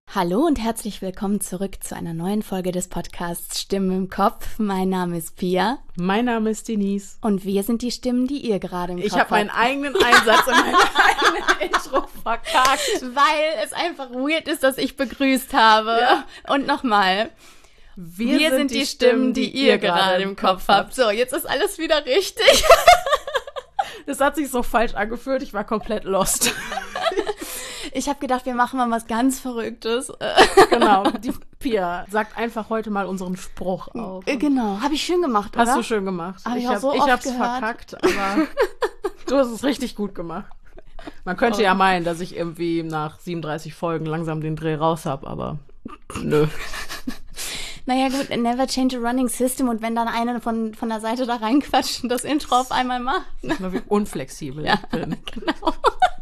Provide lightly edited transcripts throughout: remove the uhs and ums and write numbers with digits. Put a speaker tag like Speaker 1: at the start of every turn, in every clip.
Speaker 1: Hallo und herzlich willkommen zurück zu einer neuen Folge des Podcasts Stimmen im Kopf. Mein Name ist Pia.
Speaker 2: Mein Name ist Denise.
Speaker 1: Und wir sind die Stimmen, die ihr gerade im Kopf habt.
Speaker 2: Ich habe meinen eigenen Einsatz in meinem eigenen Intro verkackt.
Speaker 1: Weil es einfach weird ist, dass ich begrüßt habe. Ja. Und nochmal. Wir sind die Stimmen, die ihr gerade im Kopf habt. So, jetzt ist alles wieder richtig.
Speaker 2: Das hat sich so falsch angefühlt. Ich war komplett lost.
Speaker 1: Ich habe gedacht, wir machen mal was ganz Verrücktes.
Speaker 2: Genau, die Pia sagt einfach heute mal unseren Spruch auf.
Speaker 1: Genau, habe ich schön gemacht, oder?
Speaker 2: Hast du schön gemacht.
Speaker 1: Ich hab's
Speaker 2: verkackt, aber du hast es richtig gut gemacht. Man könnte ja meinen, dass ich irgendwie nach 37 Folgen langsam den Dreh raus habe, aber nö.
Speaker 1: Naja gut, never change a running system, und wenn dann eine von der Seite da reinquatscht und das Intro auf einmal macht.
Speaker 2: Mal wie unflexibel ich bin.
Speaker 1: Genau.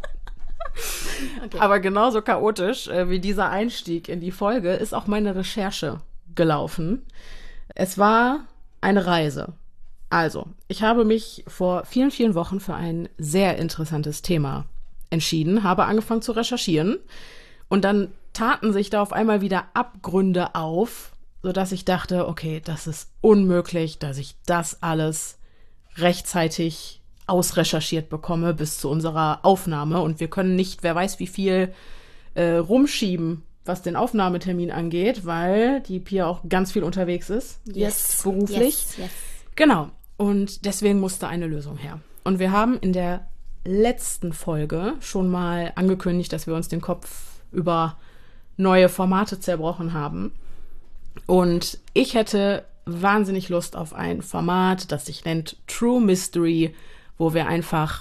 Speaker 2: Okay. Aber genauso chaotisch wie dieser Einstieg in die Folge ist auch meine Recherche gelaufen. Es war eine Reise. Also, ich habe mich vor vielen, vielen Wochen für ein sehr interessantes Thema entschieden, habe angefangen zu recherchieren und dann taten sich da auf einmal wieder Abgründe auf, sodass ich dachte, okay, das ist unmöglich, dass ich das alles rechtzeitig ausrecherchiert bekomme bis zu unserer Aufnahme, und wir können nicht, wer weiß wie viel, rumschieben, was den Aufnahmetermin angeht, weil die Pia auch ganz viel unterwegs ist, jetzt beruflich.
Speaker 1: Yes.
Speaker 2: Genau, und deswegen musste eine Lösung her. Und wir haben in der letzten Folge schon mal angekündigt, dass wir uns den Kopf über neue Formate zerbrochen haben. Und ich hätte wahnsinnig Lust auf ein Format, das sich nennt True Mystery, wo wir einfach,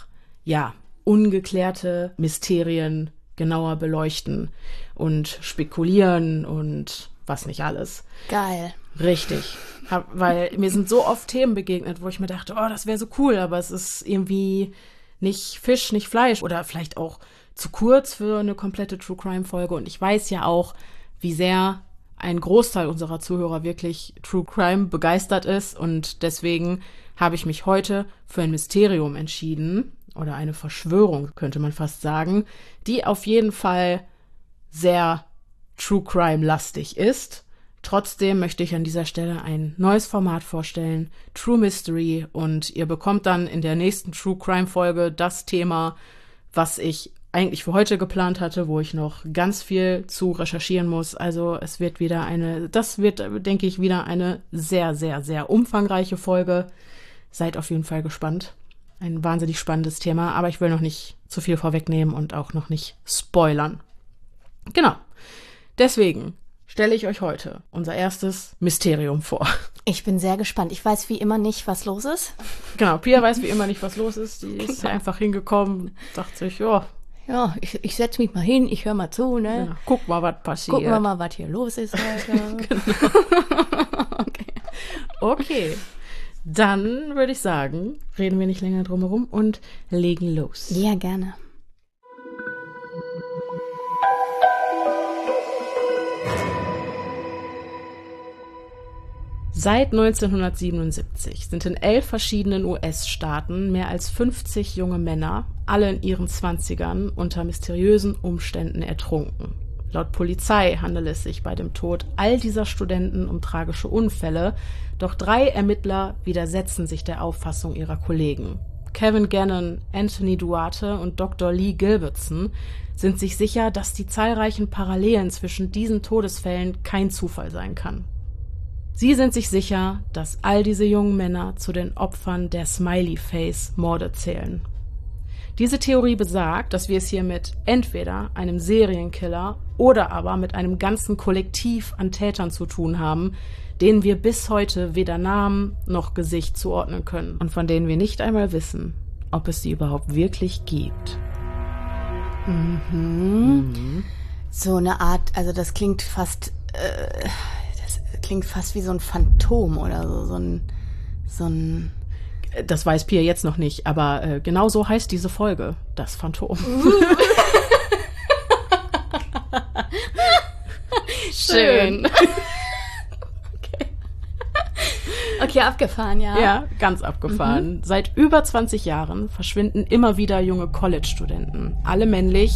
Speaker 2: ungeklärte Mysterien genauer beleuchten und spekulieren und was nicht alles.
Speaker 1: Geil.
Speaker 2: Richtig. Weil mir sind so oft Themen begegnet, wo ich mir dachte, oh, das wäre so cool, aber es ist irgendwie nicht Fisch, nicht Fleisch oder vielleicht auch zu kurz für eine komplette True Crime Folge. Und ich weiß ja auch, wie sehr ein Großteil unserer Zuhörer wirklich True Crime begeistert ist, und deswegen habe ich mich heute für ein Mysterium entschieden, oder eine Verschwörung, könnte man fast sagen, die auf jeden Fall sehr True Crime-lastig ist. Trotzdem möchte ich an dieser Stelle ein neues Format vorstellen, True Mystery, und ihr bekommt dann in der nächsten True Crime-Folge das Thema, was ich eigentlich für heute geplant hatte, wo ich noch ganz viel zu recherchieren muss. Also es wird denke ich, wieder eine sehr, sehr, sehr umfangreiche Folge. Seid auf jeden Fall gespannt. Ein wahnsinnig spannendes Thema, aber ich will noch nicht zu viel vorwegnehmen und auch noch nicht spoilern. Genau. Deswegen stelle ich euch heute unser erstes Mysterium vor.
Speaker 1: Ich bin sehr gespannt. Ich weiß wie immer nicht, was los ist.
Speaker 2: Genau, Pia weiß wie immer nicht, was los ist. Die ist einfach hingekommen, dachte sich,
Speaker 1: ja, ich setze mich mal hin, ich höre mal zu, ne?
Speaker 2: Ja, guck mal, was passiert.
Speaker 1: Gucken wir mal, was hier los ist heute.
Speaker 2: Genau. Okay. Dann würde ich sagen, reden wir nicht länger drum herum und legen los.
Speaker 1: Ja, gerne.
Speaker 2: Seit 1977 sind in 11 verschiedenen US-Staaten mehr als 50 junge Männer, alle in ihren 20ern, unter mysteriösen Umständen ertrunken. Laut Polizei handelt es sich bei dem Tod all dieser Studenten um tragische Unfälle, doch 3 Ermittler widersetzen sich der Auffassung ihrer Kollegen. Kevin Gannon, Anthony Duarte und Dr. Lee Gilbertson sind sich sicher, dass die zahlreichen Parallelen zwischen diesen Todesfällen kein Zufall sein kann. Sie sind sich sicher, dass all diese jungen Männer zu den Opfern der Smiley-Face-Morde zählen. Diese Theorie besagt, dass wir es hier mit entweder einem Serienkiller oder aber mit einem ganzen Kollektiv an Tätern zu tun haben, denen wir bis heute weder Namen noch Gesicht zuordnen können und von denen wir nicht einmal wissen, ob es sie überhaupt wirklich gibt.
Speaker 1: So eine Art, also das klingt fast wie so ein Phantom oder so ein
Speaker 2: Das weiß Pia jetzt noch nicht, aber genau so heißt diese Folge, das Phantom.
Speaker 1: Schön. Okay, abgefahren, ja.
Speaker 2: Ja, ganz abgefahren. Seit über 20 Jahren verschwinden immer wieder junge College-Studenten, alle männlich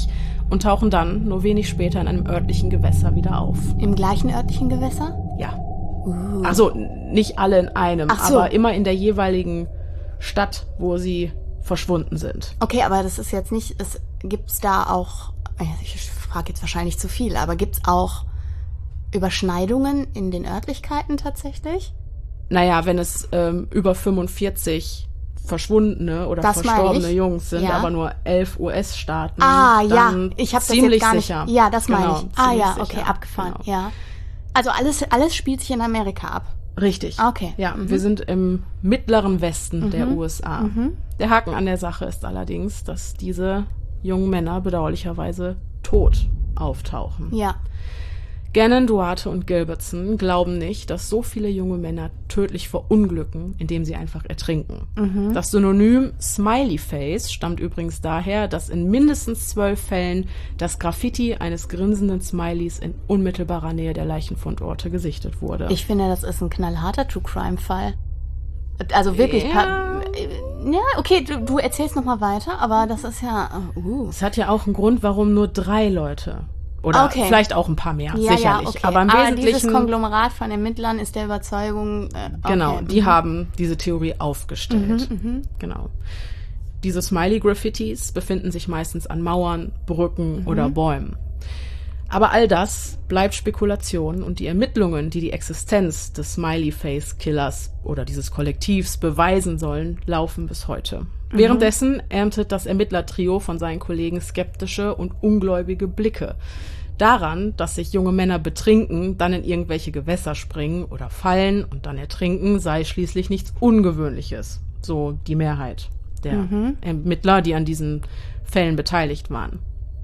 Speaker 2: und tauchen dann nur wenig später in einem örtlichen Gewässer wieder auf.
Speaker 1: Im gleichen örtlichen Gewässer?
Speaker 2: Ja. Also nicht alle in einem, aber immer in der jeweiligen Stadt, wo sie verschwunden sind.
Speaker 1: Okay, aber das ist jetzt nicht, gibt's da auch, ich frage jetzt wahrscheinlich zu viel, aber gibt's auch Überschneidungen in den Örtlichkeiten tatsächlich?
Speaker 2: Naja, wenn es über 45 verschwundene oder verstorbene Jungs sind, aber nur 11 US-Staaten, dann
Speaker 1: ich habe
Speaker 2: ziemlich
Speaker 1: das jetzt
Speaker 2: sicher.
Speaker 1: Ja, das meine ich. Okay,
Speaker 2: sicher.
Speaker 1: abgefahren,
Speaker 2: Genau.
Speaker 1: ja. Also alles spielt sich in Amerika ab.
Speaker 2: Richtig.
Speaker 1: Okay.
Speaker 2: Ja, wir sind im mittleren Westen der USA. Der Haken an der Sache ist allerdings, dass diese jungen Männer bedauerlicherweise tot auftauchen.
Speaker 1: Ja.
Speaker 2: Gannon, Duarte und Gilbertson glauben nicht, dass so viele junge Männer tödlich verunglücken, indem sie einfach ertrinken. Das Synonym Smiley Face stammt übrigens daher, dass in mindestens 12 Fällen das Graffiti eines grinsenden Smileys in unmittelbarer Nähe der Leichenfundorte gesichtet wurde.
Speaker 1: Ich finde, das ist ein knallharter True-Crime-Fall. Also wirklich.
Speaker 2: Ja,
Speaker 1: okay, du erzählst noch mal weiter, aber das ist ja...
Speaker 2: Es hat ja auch einen Grund, warum nur 3 Leute... Oder vielleicht auch ein paar mehr, sicherlich. Ja, okay. Aber im Wesentlichen,
Speaker 1: dieses Konglomerat von Ermittlern ist der Überzeugung...
Speaker 2: Genau, die haben diese Theorie aufgestellt. Genau. Diese Smiley-Graffitis befinden sich meistens an Mauern, Brücken oder Bäumen. Aber all das bleibt Spekulation und die Ermittlungen, die Existenz des Smiley-Face-Killers oder dieses Kollektivs beweisen sollen, laufen bis heute. Währenddessen erntet das Ermittlertrio von seinen Kollegen skeptische und ungläubige Blicke. Daran, dass sich junge Männer betrinken, dann in irgendwelche Gewässer springen oder fallen und dann ertrinken, sei schließlich nichts Ungewöhnliches. So die Mehrheit der Ermittler, die an diesen Fällen beteiligt waren.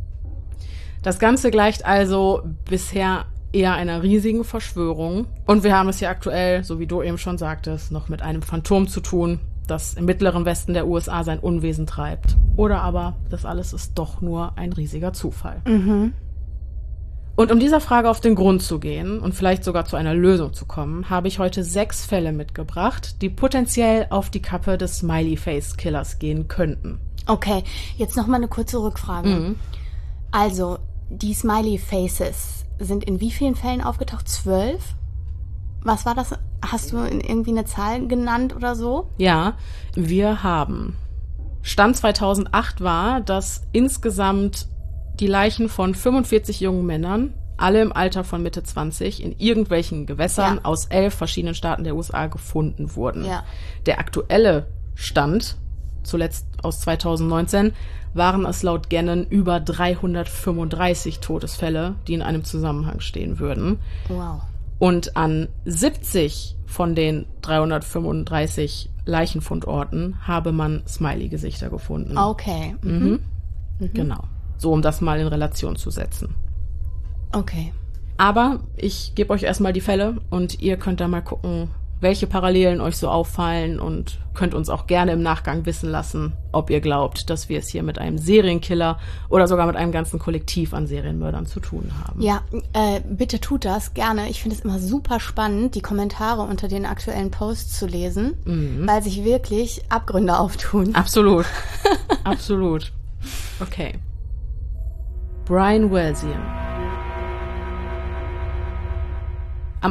Speaker 2: Das Ganze gleicht also bisher eher einer riesigen Verschwörung. Und wir haben es ja aktuell, so wie du eben schon sagtest, noch mit einem Phantom zu tun, das im mittleren Westen der USA sein Unwesen treibt. Oder aber, das alles ist doch nur ein riesiger Zufall. Und um dieser Frage auf den Grund zu gehen und vielleicht sogar zu einer Lösung zu kommen, habe ich heute 6 Fälle mitgebracht, die potenziell auf die Kappe des Smiley-Face-Killers gehen könnten.
Speaker 1: Okay, jetzt noch mal eine kurze Rückfrage. Also, die Smiley-Faces sind in wie vielen Fällen aufgetaucht? 12? Was war das? Hast du irgendwie eine Zahl genannt oder so?
Speaker 2: Ja, wir haben. Stand 2008 war, dass insgesamt die Leichen von 45 jungen Männern, alle im Alter von Mitte 20, in irgendwelchen Gewässern aus 11 verschiedenen Staaten der USA gefunden wurden.
Speaker 1: Ja.
Speaker 2: Der aktuelle Stand, zuletzt aus 2019, waren es laut Gannon über 335 Todesfälle, die in einem Zusammenhang stehen würden.
Speaker 1: Wow. Und
Speaker 2: an 70 von den 335 Leichenfundorten habe man Smiley-Gesichter gefunden.
Speaker 1: Okay.
Speaker 2: Genau. So, um das mal in Relation zu setzen.
Speaker 1: Okay.
Speaker 2: Aber ich gebe euch erstmal die Fälle und ihr könnt da mal gucken, welche Parallelen euch so auffallen und könnt uns auch gerne im Nachgang wissen lassen, ob ihr glaubt, dass wir es hier mit einem Serienkiller oder sogar mit einem ganzen Kollektiv an Serienmördern zu tun haben.
Speaker 1: Ja, bitte tut das gerne. Ich finde es immer super spannend, die Kommentare unter den aktuellen Posts zu lesen, weil sich wirklich Abgründe auftun.
Speaker 2: Absolut. Absolut. Okay. Brian Welzian. Am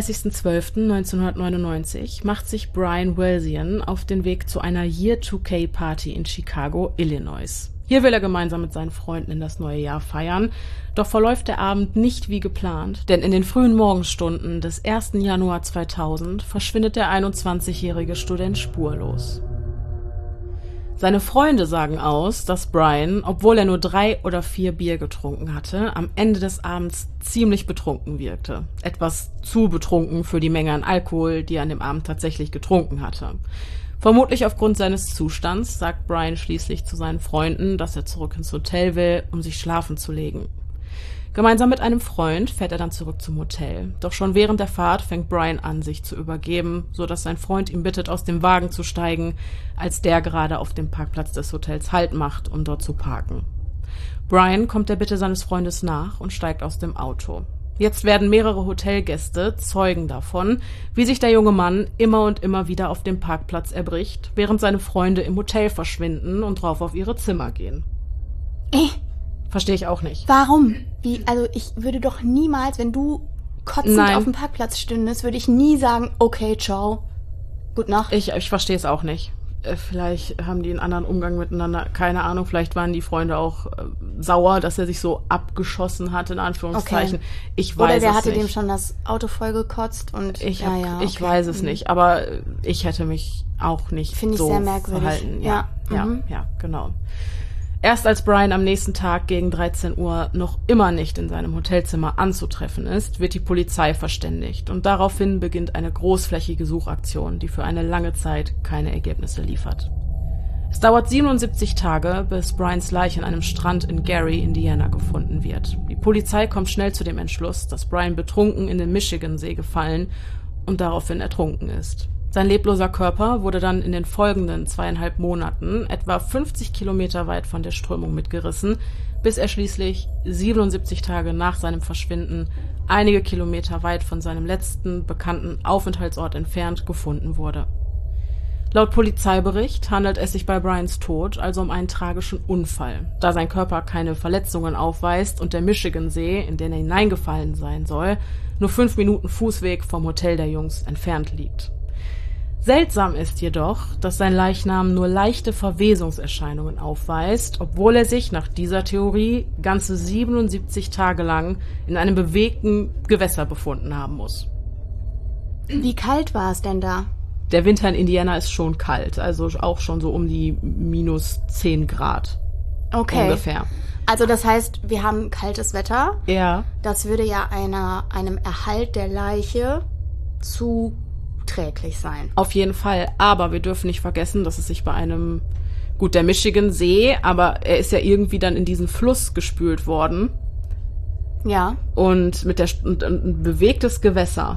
Speaker 2: 31.12.1999 macht sich Brian Welzian auf den Weg zu einer Year-2K-Party in Chicago, Illinois. Hier will er gemeinsam mit seinen Freunden in das neue Jahr feiern, doch verläuft der Abend nicht wie geplant, denn in den frühen Morgenstunden des 1. Januar 2000 verschwindet der 21-jährige Student spurlos. Seine Freunde sagen aus, dass Brian, obwohl er nur 3 oder 4 Bier getrunken hatte, am Ende des Abends ziemlich betrunken wirkte. Etwas zu betrunken für die Menge an Alkohol, die er an dem Abend tatsächlich getrunken hatte. Vermutlich aufgrund seines Zustands sagt Brian schließlich zu seinen Freunden, dass er zurück ins Hotel will, um sich schlafen zu legen. Gemeinsam mit einem Freund fährt er dann zurück zum Hotel. Doch schon während der Fahrt fängt Brian an, sich zu übergeben, sodass sein Freund ihn bittet, aus dem Wagen zu steigen, als der gerade auf dem Parkplatz des Hotels Halt macht, um dort zu parken. Brian kommt der Bitte seines Freundes nach und steigt aus dem Auto. Jetzt werden mehrere Hotelgäste Zeugen davon, wie sich der junge Mann immer und immer wieder auf dem Parkplatz erbricht, während seine Freunde im Hotel verschwinden und drauf auf ihre Zimmer gehen. Verstehe ich auch nicht.
Speaker 1: Warum? Also ich würde doch niemals, wenn du kotzend auf dem Parkplatz stündest, würde ich nie sagen, okay, ciao, gut Nacht.
Speaker 2: Ich verstehe es auch nicht. Vielleicht haben die einen anderen Umgang miteinander, keine Ahnung, vielleicht waren die Freunde auch sauer, dass er sich so abgeschossen hat, in Anführungszeichen. Okay. Ich weiß es nicht.
Speaker 1: Oder der hatte dem schon das Auto vollgekotzt und
Speaker 2: ich weiß es nicht, aber ich hätte mich auch nicht so
Speaker 1: sehr merkwürdig.
Speaker 2: Verhalten. Ja, genau. Erst als Brian am nächsten Tag gegen 13 Uhr noch immer nicht in seinem Hotelzimmer anzutreffen ist, wird die Polizei verständigt. Und daraufhin beginnt eine großflächige Suchaktion, die für eine lange Zeit keine Ergebnisse liefert. Es dauert 77 Tage, bis Brians Leiche an einem Strand in Gary, Indiana, gefunden wird. Die Polizei kommt schnell zu dem Entschluss, dass Brian betrunken in den Michigansee gefallen und daraufhin ertrunken ist. Sein lebloser Körper wurde dann in den folgenden 2,5 Monaten etwa 50 Kilometer weit von der Strömung mitgerissen, bis er schließlich 77 Tage nach seinem Verschwinden einige Kilometer weit von seinem letzten bekannten Aufenthaltsort entfernt gefunden wurde. Laut Polizeibericht handelt es sich bei Brians Tod also um einen tragischen Unfall, da sein Körper keine Verletzungen aufweist und der Michigansee, in den er hineingefallen sein soll, nur 5 Minuten Fußweg vom Hotel der Jungs entfernt liegt. Seltsam ist jedoch, dass sein Leichnam nur leichte Verwesungserscheinungen aufweist, obwohl er sich nach dieser Theorie ganze 77 Tage lang in einem bewegten Gewässer befunden haben muss.
Speaker 1: Wie kalt war es denn da?
Speaker 2: Der Winter in Indiana ist schon kalt, also auch schon so um die minus 10 Grad.
Speaker 1: Okay.
Speaker 2: Ungefähr.
Speaker 1: Also das heißt, wir haben kaltes Wetter.
Speaker 2: Ja.
Speaker 1: Das würde ja einem Erhalt der Leiche zuträglich sein.
Speaker 2: Auf jeden Fall, aber wir dürfen nicht vergessen, dass es sich bei der Michigansee, aber er ist ja irgendwie dann in diesen Fluss gespült worden.
Speaker 1: Ja.
Speaker 2: Und ein bewegtes Gewässer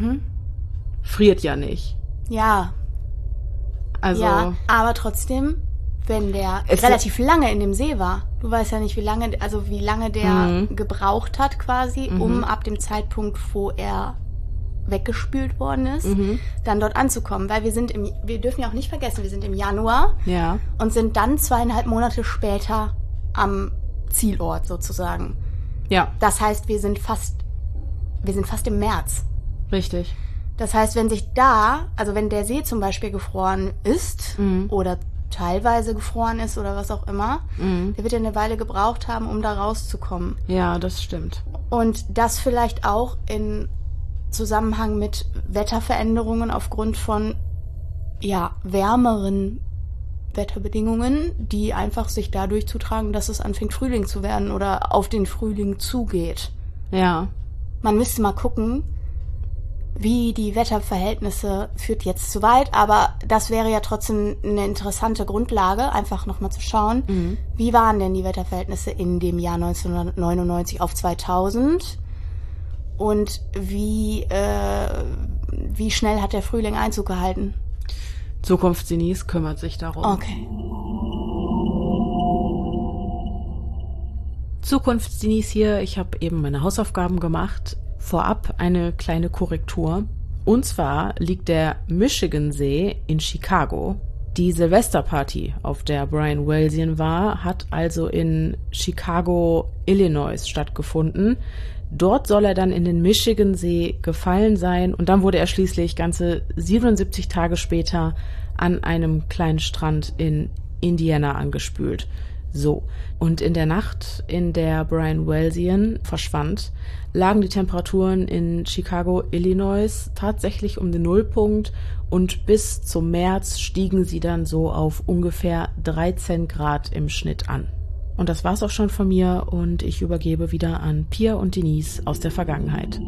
Speaker 2: friert ja nicht.
Speaker 1: Ja.
Speaker 2: Also.
Speaker 1: Ja, aber trotzdem, wenn der relativ lange in dem See war, du weißt ja nicht, wie lange der gebraucht hat quasi, um ab dem Zeitpunkt, wo er weggespült worden ist, dann dort anzukommen. Weil wir dürfen ja auch nicht vergessen, wir sind im Januar und sind dann 2,5 Monate später am Zielort sozusagen.
Speaker 2: Ja.
Speaker 1: Das heißt, wir sind fast im März.
Speaker 2: Richtig.
Speaker 1: Das heißt, wenn der See zum Beispiel gefroren ist oder teilweise gefroren ist oder was auch immer, der wird ja eine Weile gebraucht haben, um da rauszukommen.
Speaker 2: Ja, das stimmt.
Speaker 1: Und das vielleicht auch in Zusammenhang mit Wetterveränderungen aufgrund von wärmeren Wetterbedingungen, die einfach sich dadurch zutragen, dass es anfängt Frühling zu werden oder auf den Frühling zugeht.
Speaker 2: Ja.
Speaker 1: Man müsste mal gucken, wie die Wetterverhältnisse, führt jetzt zu weit, aber das wäre ja trotzdem eine interessante Grundlage, einfach nochmal zu schauen, wie waren denn die Wetterverhältnisse in dem Jahr 1999 auf 2000 und wie schnell hat der Frühling Einzug gehalten?
Speaker 2: Zukunftsdenise kümmert sich darum.
Speaker 1: Okay.
Speaker 2: Zukunftsdenise hier, ich habe eben meine Hausaufgaben gemacht. Vorab eine kleine Korrektur. Und zwar liegt der Michigansee in Chicago. Die Silvesterparty, auf der Brian Wilson war, hat also in Chicago, Illinois stattgefunden. Dort soll er dann in den Michigansee gefallen sein und dann wurde er schließlich ganze 77 Tage später an einem kleinen Strand in Indiana angespült. So, und in der Nacht, in der Brian Wilson verschwand, lagen die Temperaturen in Chicago, Illinois tatsächlich um den Nullpunkt und bis zum März stiegen sie dann so auf ungefähr 13 Grad im Schnitt an. Und das war's auch schon von mir und ich übergebe wieder an Pia und Denise aus der Vergangenheit.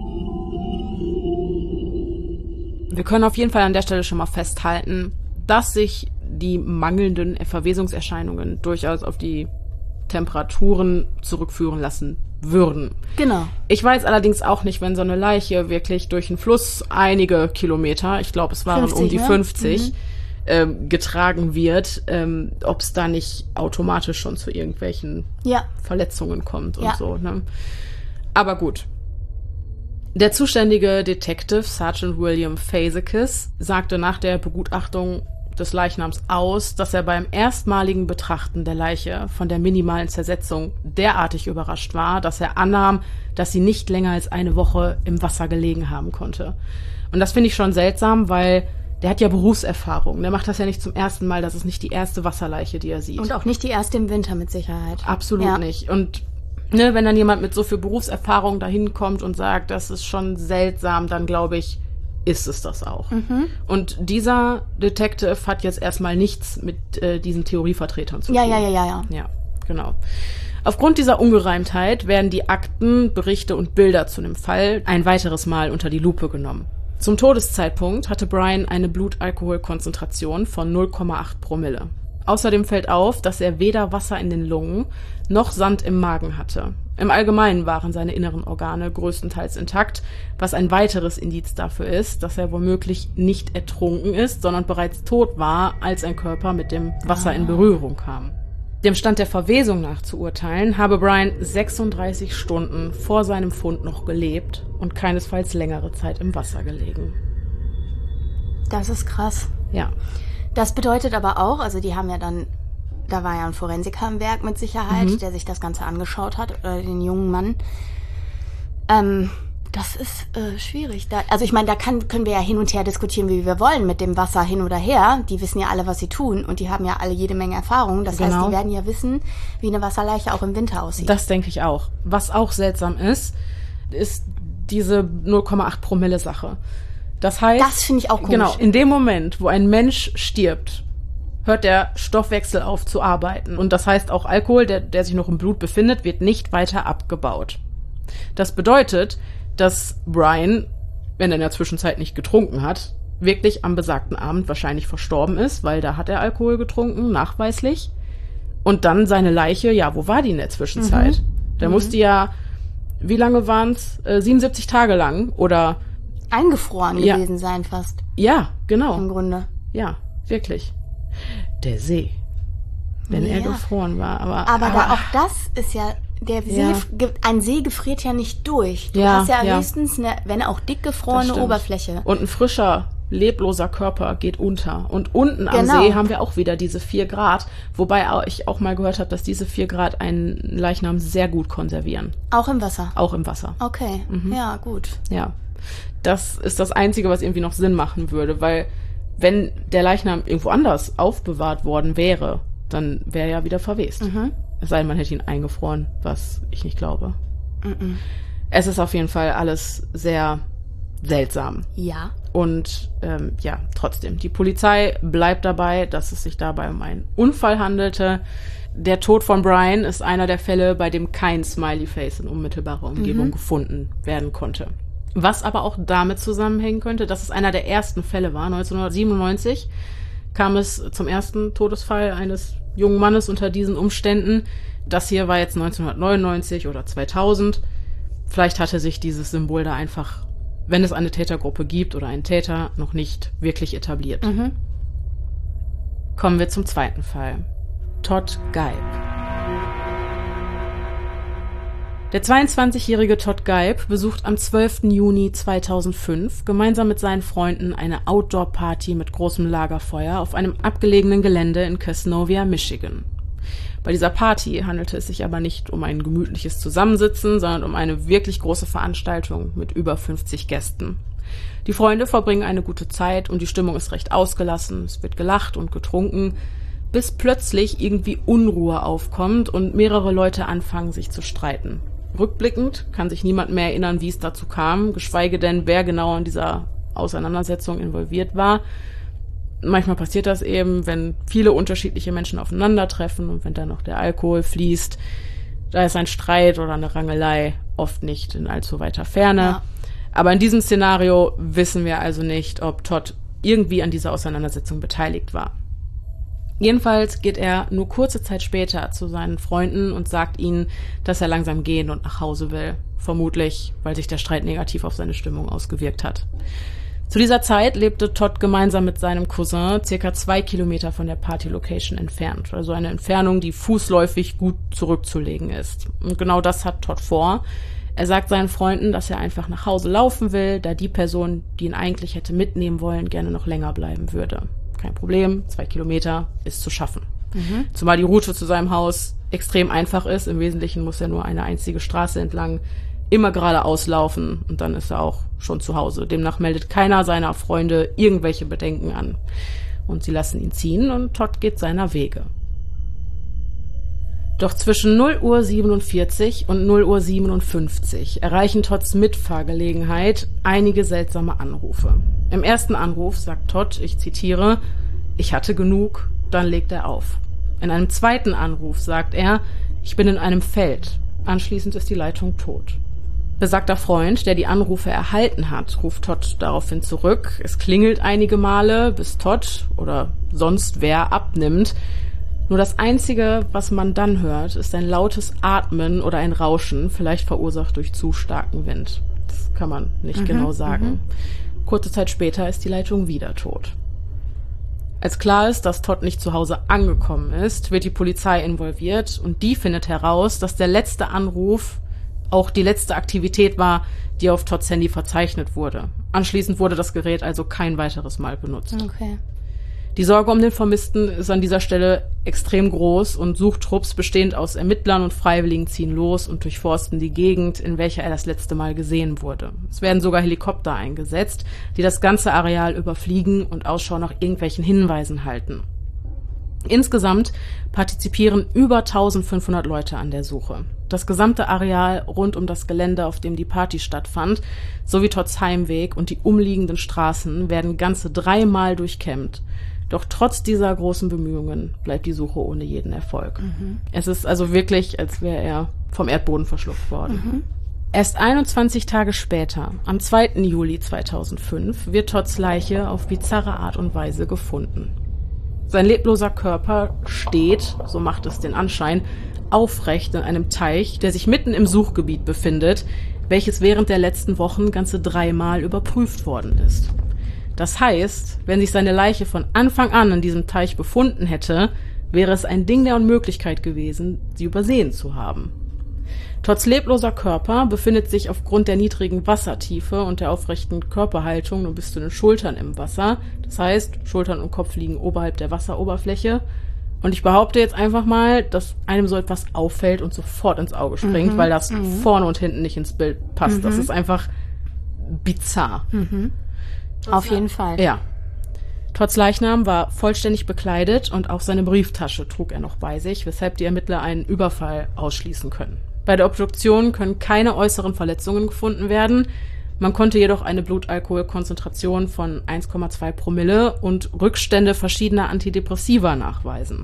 Speaker 2: Wir können auf jeden Fall an der Stelle schon mal festhalten, dass sich die mangelnden Verwesungserscheinungen durchaus auf die Temperaturen zurückführen lassen würden.
Speaker 1: Genau.
Speaker 2: Ich weiß allerdings auch nicht, wenn so eine Leiche wirklich durch einen Fluss einige Kilometer, ich glaube es waren
Speaker 1: 50,
Speaker 2: um die 50, getragen wird, ob es da nicht automatisch schon zu irgendwelchen Verletzungen kommt und so. Ne? Aber gut. Der zuständige Detective Sergeant William Fazekas sagte nach der Begutachtung des Leichnams aus, dass er beim erstmaligen Betrachten der Leiche von der minimalen Zersetzung derartig überrascht war, dass er annahm, dass sie nicht länger als eine Woche im Wasser gelegen haben konnte. Und das finde ich schon seltsam, weil der hat ja Berufserfahrung. Der macht das ja nicht zum ersten Mal. Das ist nicht die erste Wasserleiche, die er sieht.
Speaker 1: Und auch nicht die erste im Winter mit Sicherheit.
Speaker 2: Absolut nicht. Und wenn dann jemand mit so viel Berufserfahrung dahin kommt und sagt, das ist schon seltsam, dann glaube ich, ist es das auch. Und dieser Detective hat jetzt erstmal nichts mit diesen Theorievertretern zu tun.
Speaker 1: Ja.
Speaker 2: Ja, genau. Aufgrund dieser Ungereimtheit werden die Akten, Berichte und Bilder zu dem Fall ein weiteres Mal unter die Lupe genommen. Zum Todeszeitpunkt hatte Brian eine Blutalkoholkonzentration von 0,8 Promille. Außerdem fällt auf, dass er weder Wasser in den Lungen noch Sand im Magen hatte. Im Allgemeinen waren seine inneren Organe größtenteils intakt, was ein weiteres Indiz dafür ist, dass er womöglich nicht ertrunken ist, sondern bereits tot war, als ein Körper mit dem Wasser in Berührung kam. Dem Stand der Verwesung nach zu urteilen, habe Brian 36 Stunden vor seinem Fund noch gelebt und keinesfalls längere Zeit im Wasser gelegen.
Speaker 1: Das ist krass.
Speaker 2: Ja.
Speaker 1: Das bedeutet aber auch, also die haben ja dann, da war ja ein Forensiker im Werk mit Sicherheit, der sich das Ganze angeschaut hat, oder den jungen Mann. Das ist schwierig. Also ich meine, da können wir ja hin und her diskutieren, wie wir wollen, mit dem Wasser hin oder her. Die wissen ja alle, was sie tun und die haben ja alle jede Menge Erfahrung. Das heißt, die werden ja wissen, wie eine Wasserleiche auch im Winter aussieht.
Speaker 2: Das denke ich auch. Was auch seltsam ist diese 0,8 Promille Sache. Das heißt,
Speaker 1: das finde ich auch komisch.
Speaker 2: Genau, in dem Moment, wo ein Mensch stirbt, hört der Stoffwechsel auf zu arbeiten. Und das heißt, auch Alkohol, der sich noch im Blut befindet, wird nicht weiter abgebaut. Das bedeutet, dass Brian, wenn er in der Zwischenzeit nicht getrunken hat, wirklich am besagten Abend wahrscheinlich verstorben ist, weil da hat er Alkohol getrunken, nachweislich. Und dann seine Leiche, ja, wo war die in der Zwischenzeit? Der musste ja, wie lange waren's? 77 Tage lang oder
Speaker 1: eingefroren gewesen sein fast.
Speaker 2: Ja, genau.
Speaker 1: Im Grunde.
Speaker 2: Ja, wirklich. Der See. Wenn er gefroren war.
Speaker 1: Aber auch das ist ja, ein See gefriert ja nicht durch. Du hast ja höchstens wenn auch dick gefrorene Oberfläche.
Speaker 2: Und ein frischer, lebloser Körper geht unter. Und unten am See haben wir auch wieder diese 4 Grad, wobei ich auch mal gehört habe, dass diese 4 Grad einen Leichnam sehr gut konservieren.
Speaker 1: Auch im Wasser?
Speaker 2: Auch im Wasser.
Speaker 1: Okay, ja, gut.
Speaker 2: Ja, das ist das Einzige, was irgendwie noch Sinn machen würde, weil wenn der Leichnam irgendwo anders aufbewahrt worden wäre, dann wäre er ja wieder verwest. Es sei denn, man hätte ihn eingefroren, was ich nicht glaube. Es ist auf jeden Fall alles sehr seltsam.
Speaker 1: Ja.
Speaker 2: Und trotzdem, die Polizei bleibt dabei, dass es sich dabei um einen Unfall handelte. Der Tod von Brian ist einer der Fälle, bei dem kein Smiley-Face in unmittelbarer Umgebung gefunden werden konnte. Was aber auch damit zusammenhängen könnte, dass es einer der ersten Fälle war. 1997 kam es zum ersten Todesfall eines jungen Mannes unter diesen Umständen. Das hier war jetzt 1999 oder 2000. Vielleicht hatte sich dieses Symbol da einfach, wenn es eine Tätergruppe gibt oder einen Täter, noch nicht wirklich etabliert. Kommen wir zum zweiten Fall. Todd Geib. Der 22-jährige Todd Geib besucht am 12. Juni 2005 gemeinsam mit seinen Freunden eine Outdoor-Party mit großem Lagerfeuer auf einem abgelegenen Gelände in Casnovia, Michigan. Bei dieser Party handelte es sich aber nicht um ein gemütliches Zusammensitzen, sondern um eine wirklich große Veranstaltung mit über 50 Gästen. Die Freunde verbringen eine gute Zeit und die Stimmung ist recht ausgelassen. Es wird gelacht und getrunken, bis plötzlich irgendwie Unruhe aufkommt und mehrere Leute anfangen, sich zu streiten. Rückblickend kann sich niemand mehr erinnern, wie es dazu kam, geschweige denn, wer genau in dieser Auseinandersetzung involviert war. Manchmal passiert das eben, wenn viele unterschiedliche Menschen aufeinandertreffen und wenn dann noch der Alkohol fließt. Da ist ein Streit oder eine Rangelei oft nicht in allzu weiter Ferne. Ja. Aber in diesem Szenario wissen wir also nicht, ob Todd irgendwie an dieser Auseinandersetzung beteiligt war. Jedenfalls geht er nur kurze Zeit später zu seinen Freunden und sagt ihnen, dass er langsam gehen und nach Hause will. Vermutlich, weil sich der Streit negativ auf seine Stimmung ausgewirkt hat. Zu dieser Zeit lebte Todd gemeinsam mit seinem Cousin circa 2 Kilometer von der Party-Location entfernt. Also eine Entfernung, die fußläufig gut zurückzulegen ist. Und genau das hat Todd vor. Er sagt seinen Freunden, dass er einfach nach Hause laufen will, da die Person, die ihn eigentlich hätte mitnehmen wollen, gerne noch länger bleiben würde. kein Problem, 2 Kilometer ist zu schaffen. Zumal die Route zu seinem Haus extrem einfach ist. Im Wesentlichen muss er nur eine einzige Straße entlang immer geradeaus laufen und dann ist er auch schon zu Hause. Demnach meldet keiner seiner Freunde irgendwelche Bedenken an. Und sie lassen ihn ziehen und Todd geht seiner Wege. Doch zwischen 0:47 und 0:57 erreichen Todds Mitfahrgelegenheit einige seltsame Anrufe. Im ersten Anruf sagt Todd, ich zitiere, ich hatte genug, dann legt er auf. In einem zweiten Anruf sagt er, ich bin in einem Feld. Anschließend ist die Leitung tot. Besagter Freund, der die Anrufe erhalten hat, ruft Todd daraufhin zurück. Es klingelt einige Male, bis Todd oder sonst wer abnimmt. Nur das Einzige, was man dann hört, ist ein lautes Atmen oder ein Rauschen, vielleicht verursacht durch zu starken Wind. Das kann man nicht genau sagen. Kurze Zeit später ist die Leitung wieder tot. Als klar ist, dass Todd nicht zu Hause angekommen ist, wird die Polizei involviert und die findet heraus, dass der letzte Anruf auch die letzte Aktivität war, die auf Todds Handy verzeichnet wurde. Anschließend wurde das Gerät also kein weiteres Mal benutzt.
Speaker 1: Okay.
Speaker 2: Die Sorge um den Vermissten ist an dieser Stelle extrem groß und Suchtrupps bestehend aus Ermittlern und Freiwilligen ziehen los und durchforsten die Gegend, in welcher er das letzte Mal gesehen wurde. Es werden sogar Helikopter eingesetzt, die das ganze Areal überfliegen und Ausschau nach irgendwelchen Hinweisen halten. Insgesamt partizipieren über 1500 Leute an der Suche. Das gesamte Areal rund um das Gelände, auf dem die Party stattfand, sowie Todds Heimweg und die umliegenden Straßen werden ganze 3 Mal durchkämmt. Doch trotz dieser großen Bemühungen bleibt die Suche ohne jeden Erfolg. Es ist also wirklich, als wäre er vom Erdboden verschluckt worden. Erst 21 Tage später, am 2. Juli 2005, wird Todds Leiche auf bizarre Art und Weise gefunden. Sein lebloser Körper steht, so macht es den Anschein, aufrecht in einem Teich, der sich mitten im Suchgebiet befindet, welches während der letzten Wochen ganze 3 Mal überprüft worden ist. Das heißt, wenn sich seine Leiche von Anfang an in diesem Teich befunden hätte, wäre es ein Ding der Unmöglichkeit gewesen, sie übersehen zu haben. Todds lebloser Körper befindet sich aufgrund der niedrigen Wassertiefe und der aufrechten Körperhaltung nur bis zu den Schultern im Wasser. Das heißt, Schultern und Kopf liegen oberhalb der Wasseroberfläche. Und ich behaupte jetzt einfach mal, dass einem so etwas auffällt und sofort ins Auge springt, weil das vorne und hinten nicht ins Bild passt. Das ist einfach bizarr.
Speaker 1: Auf jeden Fall.
Speaker 2: Ja. Todds Leichnam war vollständig bekleidet und auch seine Brieftasche trug er noch bei sich, weshalb die Ermittler einen Überfall ausschließen können. Bei der Obduktion können keine äußeren Verletzungen gefunden werden. Man konnte jedoch eine Blutalkoholkonzentration von 1,2 Promille und Rückstände verschiedener Antidepressiva nachweisen.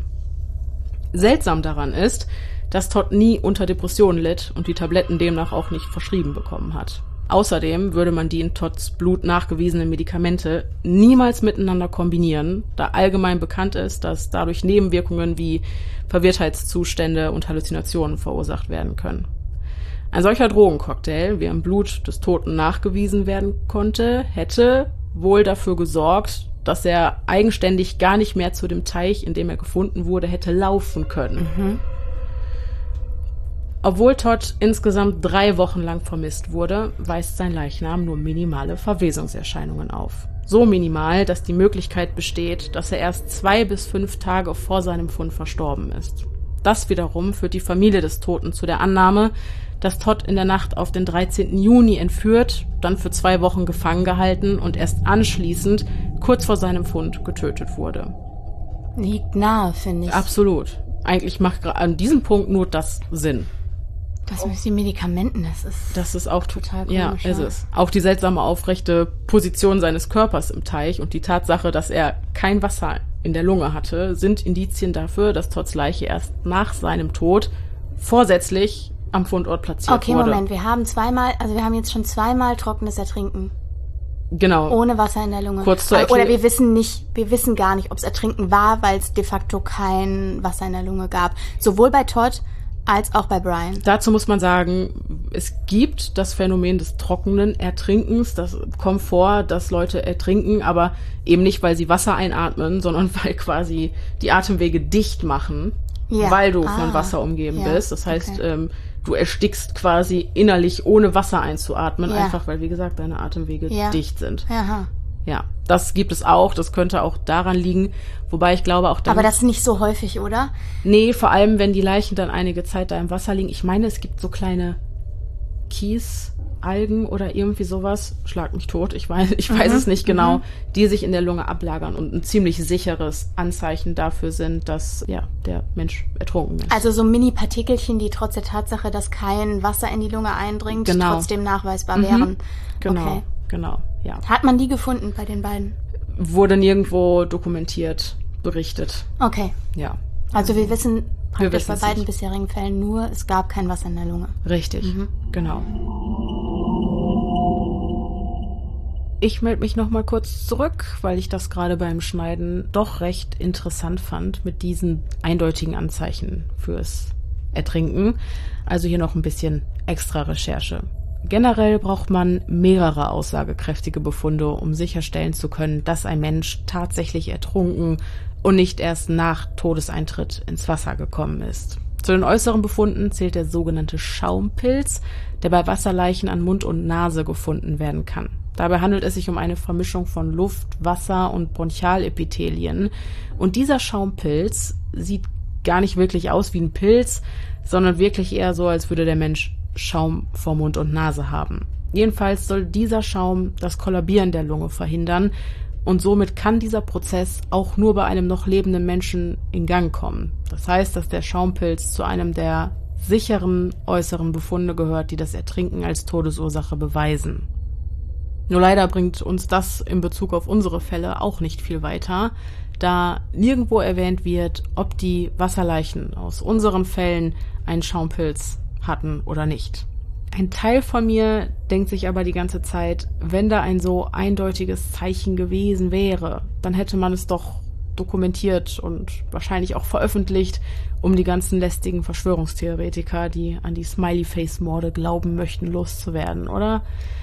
Speaker 2: Seltsam daran ist, dass Todd nie unter Depressionen litt und die Tabletten demnach auch nicht verschrieben bekommen hat. Außerdem würde man die in Todds Blut nachgewiesenen Medikamente niemals miteinander kombinieren, da allgemein bekannt ist, dass dadurch Nebenwirkungen wie Verwirrtheitszustände und Halluzinationen verursacht werden können. Ein solcher Drogencocktail, wie im Blut des Toten nachgewiesen werden konnte, hätte wohl dafür gesorgt, dass er eigenständig gar nicht mehr zu dem Teich, in dem er gefunden wurde, hätte laufen können. Obwohl Todd insgesamt 3 Wochen lang vermisst wurde, weist sein Leichnam nur minimale Verwesungserscheinungen auf. So minimal, dass die Möglichkeit besteht, dass er erst 2 bis 5 Tage vor seinem Fund verstorben ist. Das wiederum führt die Familie des Toten zu der Annahme, dass Todd in der Nacht auf den 13. Juni entführt, dann für 2 Wochen gefangen gehalten und erst anschließend, kurz vor seinem Fund, getötet wurde.
Speaker 1: Liegt nahe, finde ich.
Speaker 2: Absolut. Eigentlich macht an diesem Punkt nur das Sinn.
Speaker 1: Das mit den Medikamenten,
Speaker 2: das ist auch total
Speaker 1: komisch.
Speaker 2: Ja, ist es. Auch die seltsame aufrechte Position seines Körpers im Teich und die Tatsache, dass er kein Wasser in der Lunge hatte, sind Indizien dafür, dass Todds Leiche erst nach seinem Tod vorsätzlich am Fundort platziert wurde.
Speaker 1: Okay, Moment, wir haben jetzt schon 2-mal trockenes Ertrinken.
Speaker 2: Genau.
Speaker 1: Ohne Wasser in der Lunge.
Speaker 2: Kurz zur
Speaker 1: Oder wir wissen gar nicht, ob es Ertrinken war, weil es de facto kein Wasser in der Lunge gab. Sowohl bei Todd als auch bei Brian.
Speaker 2: Dazu muss man sagen, es gibt das Phänomen des trockenen Ertrinkens. Das kommt vor, dass Leute ertrinken, aber eben nicht, weil sie Wasser einatmen, sondern weil quasi die Atemwege dicht machen, weil du von Wasser umgeben bist. Das heißt, du erstickst quasi innerlich, ohne Wasser einzuatmen, einfach weil, wie gesagt, deine Atemwege dicht sind.
Speaker 1: Aha.
Speaker 2: Ja, das gibt es auch. Das könnte auch daran liegen. Wobei ich glaube auch dann...
Speaker 1: Aber das ist nicht so häufig, oder?
Speaker 2: Nee, vor allem, wenn die Leichen dann einige Zeit da im Wasser liegen. Ich meine, es gibt so kleine Kiesalgen oder irgendwie sowas. Schlag mich tot, ich weiß es nicht genau. Die sich in der Lunge ablagern und ein ziemlich sicheres Anzeichen dafür sind, dass der Mensch ertrunken ist.
Speaker 1: Also so Mini-Partikelchen, die trotz der Tatsache, dass kein Wasser in die Lunge eindringt, trotzdem nachweisbar wären.
Speaker 2: Genau,
Speaker 1: okay.
Speaker 2: Genau, ja.
Speaker 1: Hat man die gefunden bei den beiden?
Speaker 2: Wurde nirgendwo dokumentiert, berichtet.
Speaker 1: Okay.
Speaker 2: Ja.
Speaker 1: Also wir wissen praktisch bei beiden
Speaker 2: nicht.
Speaker 1: bisherigen Fällen nur, es gab kein Wasser in der Lunge.
Speaker 2: Richtig, genau. Ich melde mich noch mal kurz zurück, weil ich das gerade beim Schneiden doch recht interessant fand mit diesen eindeutigen Anzeichen fürs Ertrinken. Also hier noch ein bisschen extra Recherche. Generell braucht man mehrere aussagekräftige Befunde, um sicherstellen zu können, dass ein Mensch tatsächlich ertrunken und nicht erst nach Todeseintritt ins Wasser gekommen ist. Zu den äußeren Befunden zählt der sogenannte Schaumpilz, der bei Wasserleichen an Mund und Nase gefunden werden kann. Dabei handelt es sich um eine Vermischung von Luft, Wasser und Bronchialepithelien. Und dieser Schaumpilz sieht gar nicht wirklich aus wie ein Pilz, sondern wirklich eher so, als würde der Mensch Schaum vor Mund und Nase haben. Jedenfalls soll dieser Schaum das Kollabieren der Lunge verhindern und somit kann dieser Prozess auch nur bei einem noch lebenden Menschen in Gang kommen. Das heißt, dass der Schaumpilz zu einem der sicheren äußeren Befunde gehört, die das Ertrinken als Todesursache beweisen. Nur leider bringt uns das in Bezug auf unsere Fälle auch nicht viel weiter, da nirgendwo erwähnt wird, ob die Wasserleichen aus unseren Fällen einen Schaumpilz hatten oder nicht. Ein Teil von mir denkt sich aber die ganze Zeit, wenn da ein so eindeutiges Zeichen gewesen wäre, dann hätte man es doch dokumentiert und wahrscheinlich auch veröffentlicht, um die ganzen lästigen Verschwörungstheoretiker, die an die Smiley-Face-Morde glauben möchten, loszuwerden, oder?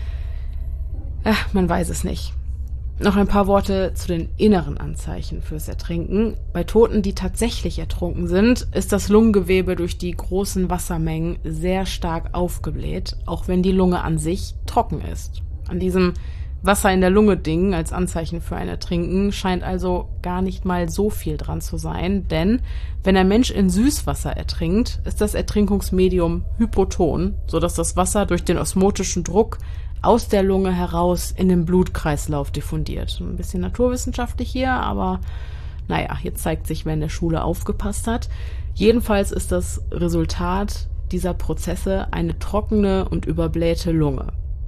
Speaker 2: Man weiß es nicht. Noch ein paar Worte zu den inneren Anzeichen fürs Ertrinken. Bei Toten, die tatsächlich ertrunken sind, ist das Lungengewebe durch die großen Wassermengen sehr stark aufgebläht, auch wenn die Lunge an sich trocken ist. An diesem Wasser in der Lunge-Ding als Anzeichen für ein Ertrinken scheint also gar nicht mal so viel dran zu sein, denn wenn ein Mensch in Süßwasser ertrinkt, ist das Ertrinkungsmedium hypoton, sodass das Wasser durch den osmotischen Druck aus der Lunge heraus in den Blutkreislauf diffundiert. Ein bisschen naturwissenschaftlich hier, aber naja, hier zeigt sich, wer in der Schule aufgepasst hat. Jedenfalls ist das Resultat dieser Prozesse eine trockene und überblähte Lunge.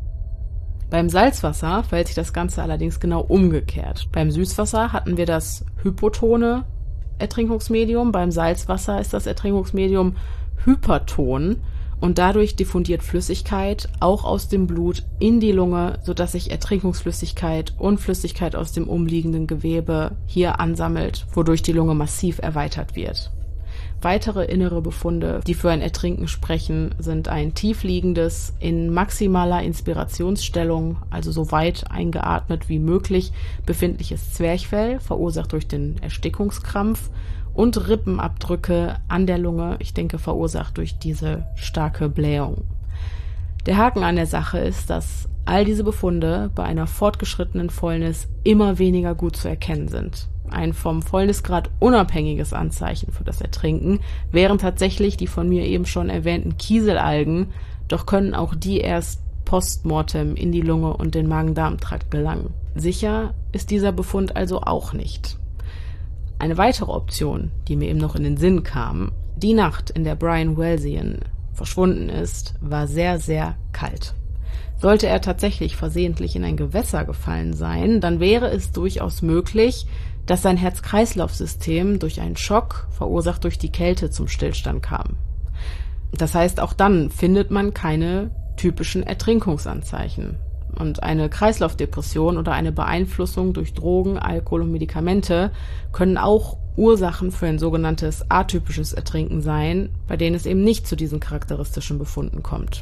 Speaker 2: Beim Salzwasser verhält sich das Ganze allerdings genau umgekehrt. Beim Süßwasser hatten wir das hypotone Ertrinkungsmedium, beim Salzwasser ist das Ertrinkungsmedium hyperton. Und dadurch diffundiert Flüssigkeit auch aus dem Blut in die Lunge, sodass sich Ertrinkungsflüssigkeit und Flüssigkeit aus dem umliegenden Gewebe hier ansammelt, wodurch die Lunge massiv erweitert wird. Weitere innere Befunde, die für ein Ertrinken sprechen, sind ein tiefliegendes, in maximaler Inspirationsstellung, also so weit eingeatmet wie möglich, befindliches Zwerchfell, verursacht durch den Erstickungskrampf, und Rippenabdrücke an der Lunge, ich denke verursacht durch diese starke Blähung. Der Haken an der Sache ist, dass all diese Befunde bei einer fortgeschrittenen Fäulnis immer weniger gut zu erkennen sind. Ein vom Fäulnisgrad unabhängiges Anzeichen für das Ertrinken wären tatsächlich die von mir eben schon erwähnten Kieselalgen, doch können auch die erst postmortem in die Lunge und den Magen-Darm-Trakt gelangen. Sicher ist dieser Befund also auch nicht. Eine weitere Option, die mir eben noch in den Sinn kam, die Nacht, in der Brian Welsian verschwunden ist, war sehr, sehr kalt. Sollte er tatsächlich versehentlich in ein Gewässer gefallen sein, dann wäre es durchaus möglich, dass sein Herz-Kreislauf-System durch einen Schock, verursacht durch die Kälte, zum Stillstand kam. Das heißt, auch dann findet man keine typischen Ertrinkungsanzeichen. Und eine Kreislaufdepression oder eine Beeinflussung durch Drogen, Alkohol und Medikamente können auch Ursachen für ein sogenanntes atypisches Ertrinken sein, bei denen es eben nicht zu diesen charakteristischen Befunden kommt.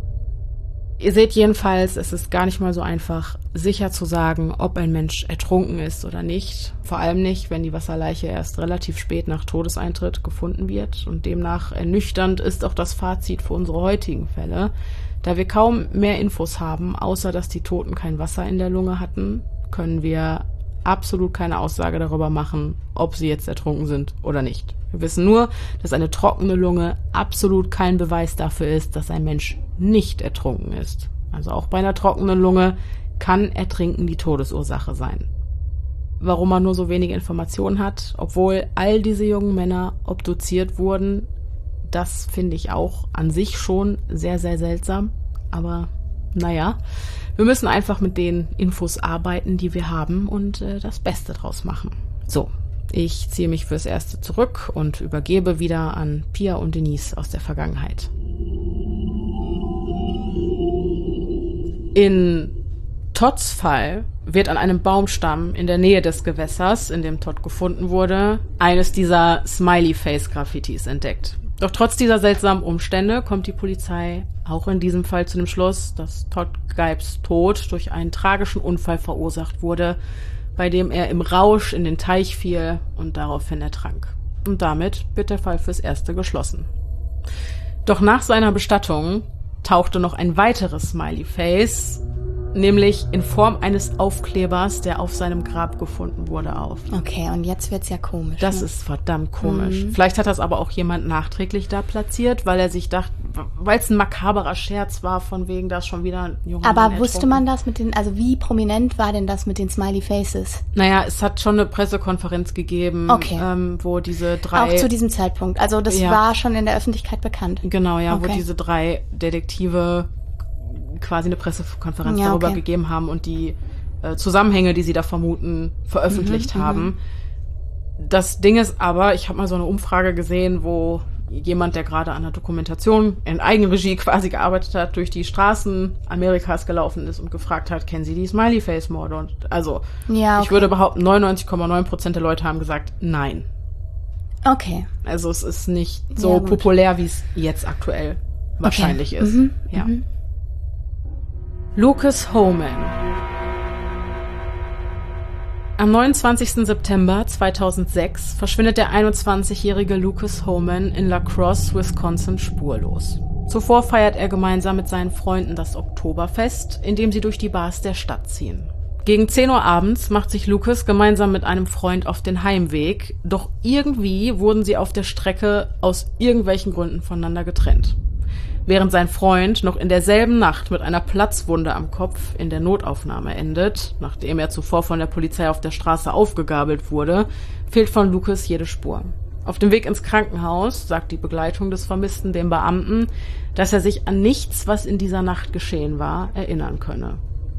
Speaker 2: Ihr seht jedenfalls, es ist gar nicht mal so einfach, sicher zu sagen, ob ein Mensch ertrunken ist oder nicht. Vor allem nicht, wenn die Wasserleiche erst relativ spät nach Todeseintritt gefunden wird. Und demnach ernüchternd ist auch das Fazit für unsere heutigen Fälle. Da wir kaum mehr Infos haben, außer dass die Toten kein Wasser in der Lunge hatten, können wir absolut keine Aussage darüber machen, ob sie jetzt ertrunken sind oder nicht. Wir wissen nur, dass eine trockene Lunge absolut kein Beweis dafür ist, dass ein Mensch nicht ertrunken ist. Also auch bei einer trockenen Lunge kann Ertrinken die Todesursache sein. Warum man nur so wenige Informationen hat, obwohl all diese jungen Männer obduziert wurden, das finde ich auch an sich schon sehr, sehr seltsam. Aber naja, wir müssen einfach mit den Infos arbeiten, die wir haben und das Beste draus machen. So, ich ziehe mich fürs Erste zurück und übergebe wieder an Pia und Denise aus der Vergangenheit. In Todds Fall wird an einem Baumstamm in der Nähe des Gewässers, in dem Todd gefunden wurde, eines dieser Smiley-Face-Graffitis entdeckt. Doch trotz dieser seltsamen Umstände kommt die Polizei auch in diesem Fall zu dem Schluss, dass Todd Geibs Tod durch einen tragischen Unfall verursacht wurde, bei dem er im Rausch in den Teich fiel und daraufhin ertrank. Und damit wird der Fall fürs Erste geschlossen. Doch nach seiner Bestattung tauchte noch ein weiteres Smiley-Face, nämlich in Form eines Aufklebers, der auf seinem Grab gefunden wurde, auf.
Speaker 1: Okay, und jetzt wird's ja komisch.
Speaker 2: Das ist verdammt komisch. Vielleicht hat das aber auch jemand nachträglich da platziert, weil er sich dachte, weil es ein makaberer Scherz war, von wegen, dass schon wieder ein junger Mann
Speaker 1: Aber wusste man das mit den, also wie prominent war denn das mit den Smiley Faces?
Speaker 2: Naja, es hat schon eine Pressekonferenz gegeben,
Speaker 1: okay.
Speaker 2: Wo diese drei...
Speaker 1: Auch zu diesem Zeitpunkt, also das war schon in der Öffentlichkeit bekannt?
Speaker 2: Genau, ja, okay. Wo diese drei Detektive quasi eine Pressekonferenz darüber gegeben haben und die Zusammenhänge, die sie da vermuten, veröffentlicht haben. Das Ding ist aber, ich habe mal so eine Umfrage gesehen, wo jemand, der gerade an einer Dokumentation in Eigenregie quasi gearbeitet hat, durch die Straßen Amerikas gelaufen ist und gefragt hat, kennen Sie die Smiley-Face-Morde? Und also, ich würde behaupten, 99,9% der Leute haben gesagt, nein.
Speaker 1: Okay.
Speaker 2: Also es ist nicht so populär, wie es jetzt aktuell wahrscheinlich ist. Ja. Lucas Homan. Am 29. September 2006 verschwindet der 21-jährige Lucas Homan in La Crosse, Wisconsin, spurlos. Zuvor feiert er gemeinsam mit seinen Freunden das Oktoberfest, indem sie durch die Bars der Stadt ziehen. Gegen 10 Uhr abends macht sich Lucas gemeinsam mit einem Freund auf den Heimweg, doch irgendwie wurden sie auf der Strecke aus irgendwelchen Gründen voneinander getrennt. Während sein Freund noch in derselben Nacht mit einer Platzwunde am Kopf in der Notaufnahme endet, nachdem er zuvor von der Polizei auf der Straße aufgegabelt wurde, fehlt von Lucas jede Spur. Auf dem Weg ins Krankenhaus sagt die Begleitung des Vermissten dem Beamten, dass er sich an nichts, was in dieser Nacht geschehen war, erinnern könne.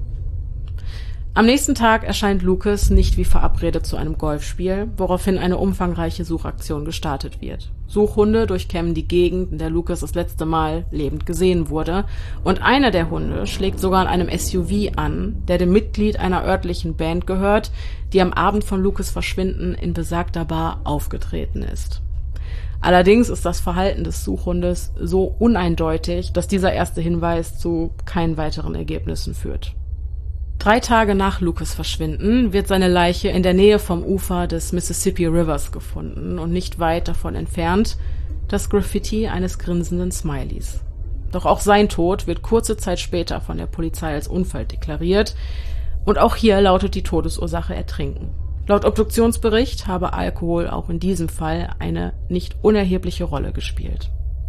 Speaker 2: Am nächsten Tag erscheint Lucas nicht wie verabredet zu einem Golfspiel, woraufhin eine umfangreiche Suchaktion gestartet wird. Suchhunde durchkämmen die Gegend, in der Lucas das letzte Mal lebend gesehen wurde, und einer der Hunde schlägt sogar an einem SUV an, der dem Mitglied einer örtlichen Band gehört, die am Abend von Lucas Verschwinden in besagter Bar aufgetreten ist. Allerdings ist das Verhalten des Suchhundes so uneindeutig, dass dieser erste Hinweis zu keinen weiteren Ergebnissen führt. 3 Tage nach Lucas Verschwinden wird seine Leiche in der Nähe vom Ufer des Mississippi Rivers gefunden und nicht weit davon entfernt das Graffiti eines grinsenden Smileys. Doch auch sein Tod wird kurze Zeit später von der Polizei als Unfall deklariert und auch hier lautet die Todesursache Ertrinken. Laut Obduktionsbericht habe Alkohol auch in diesem Fall eine nicht unerhebliche Rolle gespielt.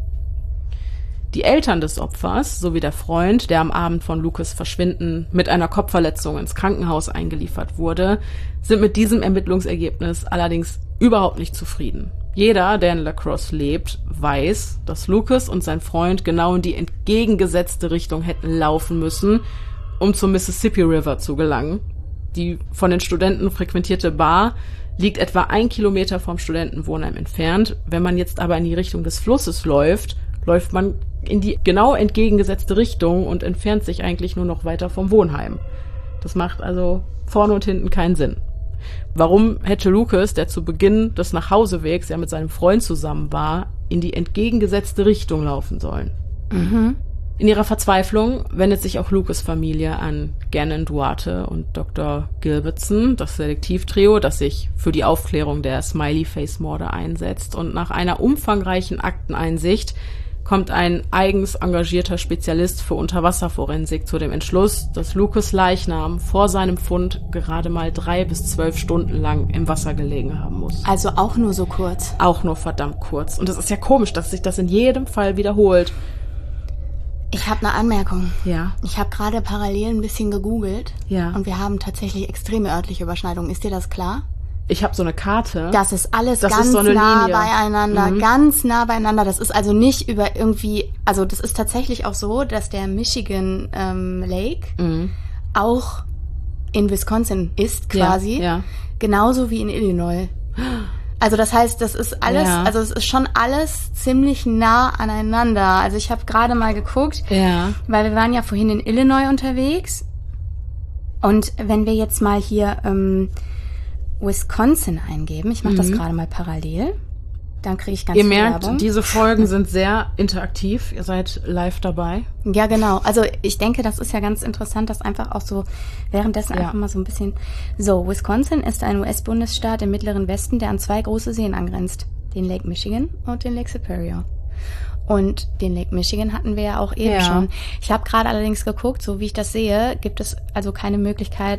Speaker 2: Die Eltern des Opfers sowie der Freund, der am Abend von Lucas Verschwinden mit einer Kopfverletzung ins Krankenhaus eingeliefert wurde, sind mit diesem Ermittlungsergebnis allerdings überhaupt nicht zufrieden. Jeder, der in La Crosse lebt, weiß, dass Lucas und sein Freund genau in die entgegengesetzte Richtung hätten laufen müssen, um zum Mississippi River zu gelangen. Die von den Studenten frequentierte Bar liegt etwa 1 Kilometer vom Studentenwohnheim entfernt. Wenn man jetzt aber in die Richtung des Flusses läuft man in die genau entgegengesetzte Richtung und entfernt sich eigentlich nur noch weiter vom Wohnheim. Das macht also vorne und hinten keinen Sinn. Warum hätte Lucas, der zu Beginn des Nachhausewegs ja mit seinem Freund zusammen war, in die entgegengesetzte Richtung laufen sollen? In ihrer Verzweiflung wendet sich auch Lucas' Familie an Gannon Duarte und Dr. Gilbertson, das Detektivtrio, das sich für die Aufklärung der Smiley-Face-Morde einsetzt, und nach einer umfangreichen Akteneinsicht kommt ein eigens engagierter Spezialist für Unterwasserforensik zu dem Entschluss, dass Lucas Leichnam vor seinem Fund gerade mal 3 bis 12 Stunden lang im Wasser gelegen haben muss.
Speaker 1: Also auch nur so kurz?
Speaker 2: Auch nur verdammt kurz. Und es ist ja komisch, dass sich das in jedem Fall wiederholt.
Speaker 1: Ich habe eine Anmerkung.
Speaker 2: Ja.
Speaker 1: Ich habe gerade parallel ein bisschen gegoogelt.
Speaker 2: Ja.
Speaker 1: Und wir haben tatsächlich extreme örtliche Überschneidungen. Ist dir das klar?
Speaker 2: Ich habe so eine Karte.
Speaker 1: Das ist alles
Speaker 2: das
Speaker 1: ganz
Speaker 2: ist so eine
Speaker 1: nah
Speaker 2: Linie.
Speaker 1: beieinander, ganz nah beieinander. Das ist also nicht über irgendwie, also das ist tatsächlich auch so, dass der Michigan Lake auch in Wisconsin ist quasi,
Speaker 2: Ja.
Speaker 1: genauso wie in Illinois. Also das heißt, das ist alles, also es ist schon alles ziemlich nah aneinander. Also ich habe gerade mal geguckt, weil wir waren ja vorhin in Illinois unterwegs. Und wenn wir jetzt mal hier Wisconsin eingeben, ich mache das gerade mal parallel, dann kriege ich ganz viel
Speaker 2: Werbung. Ihr merkt,
Speaker 1: Werbung.
Speaker 2: diese Folgen sind sehr interaktiv. Ihr seid live dabei.
Speaker 1: Ja, genau. Also ich denke, das ist ja ganz interessant, das einfach auch so währenddessen einfach mal so ein bisschen... So, Wisconsin ist ein US-Bundesstaat im mittleren Westen, der an 2 große Seen angrenzt. Den Lake Michigan und den Lake Superior. Und den Lake Michigan hatten wir ja auch eben schon. Ich habe gerade allerdings geguckt, so wie ich das sehe, gibt es also keine Möglichkeit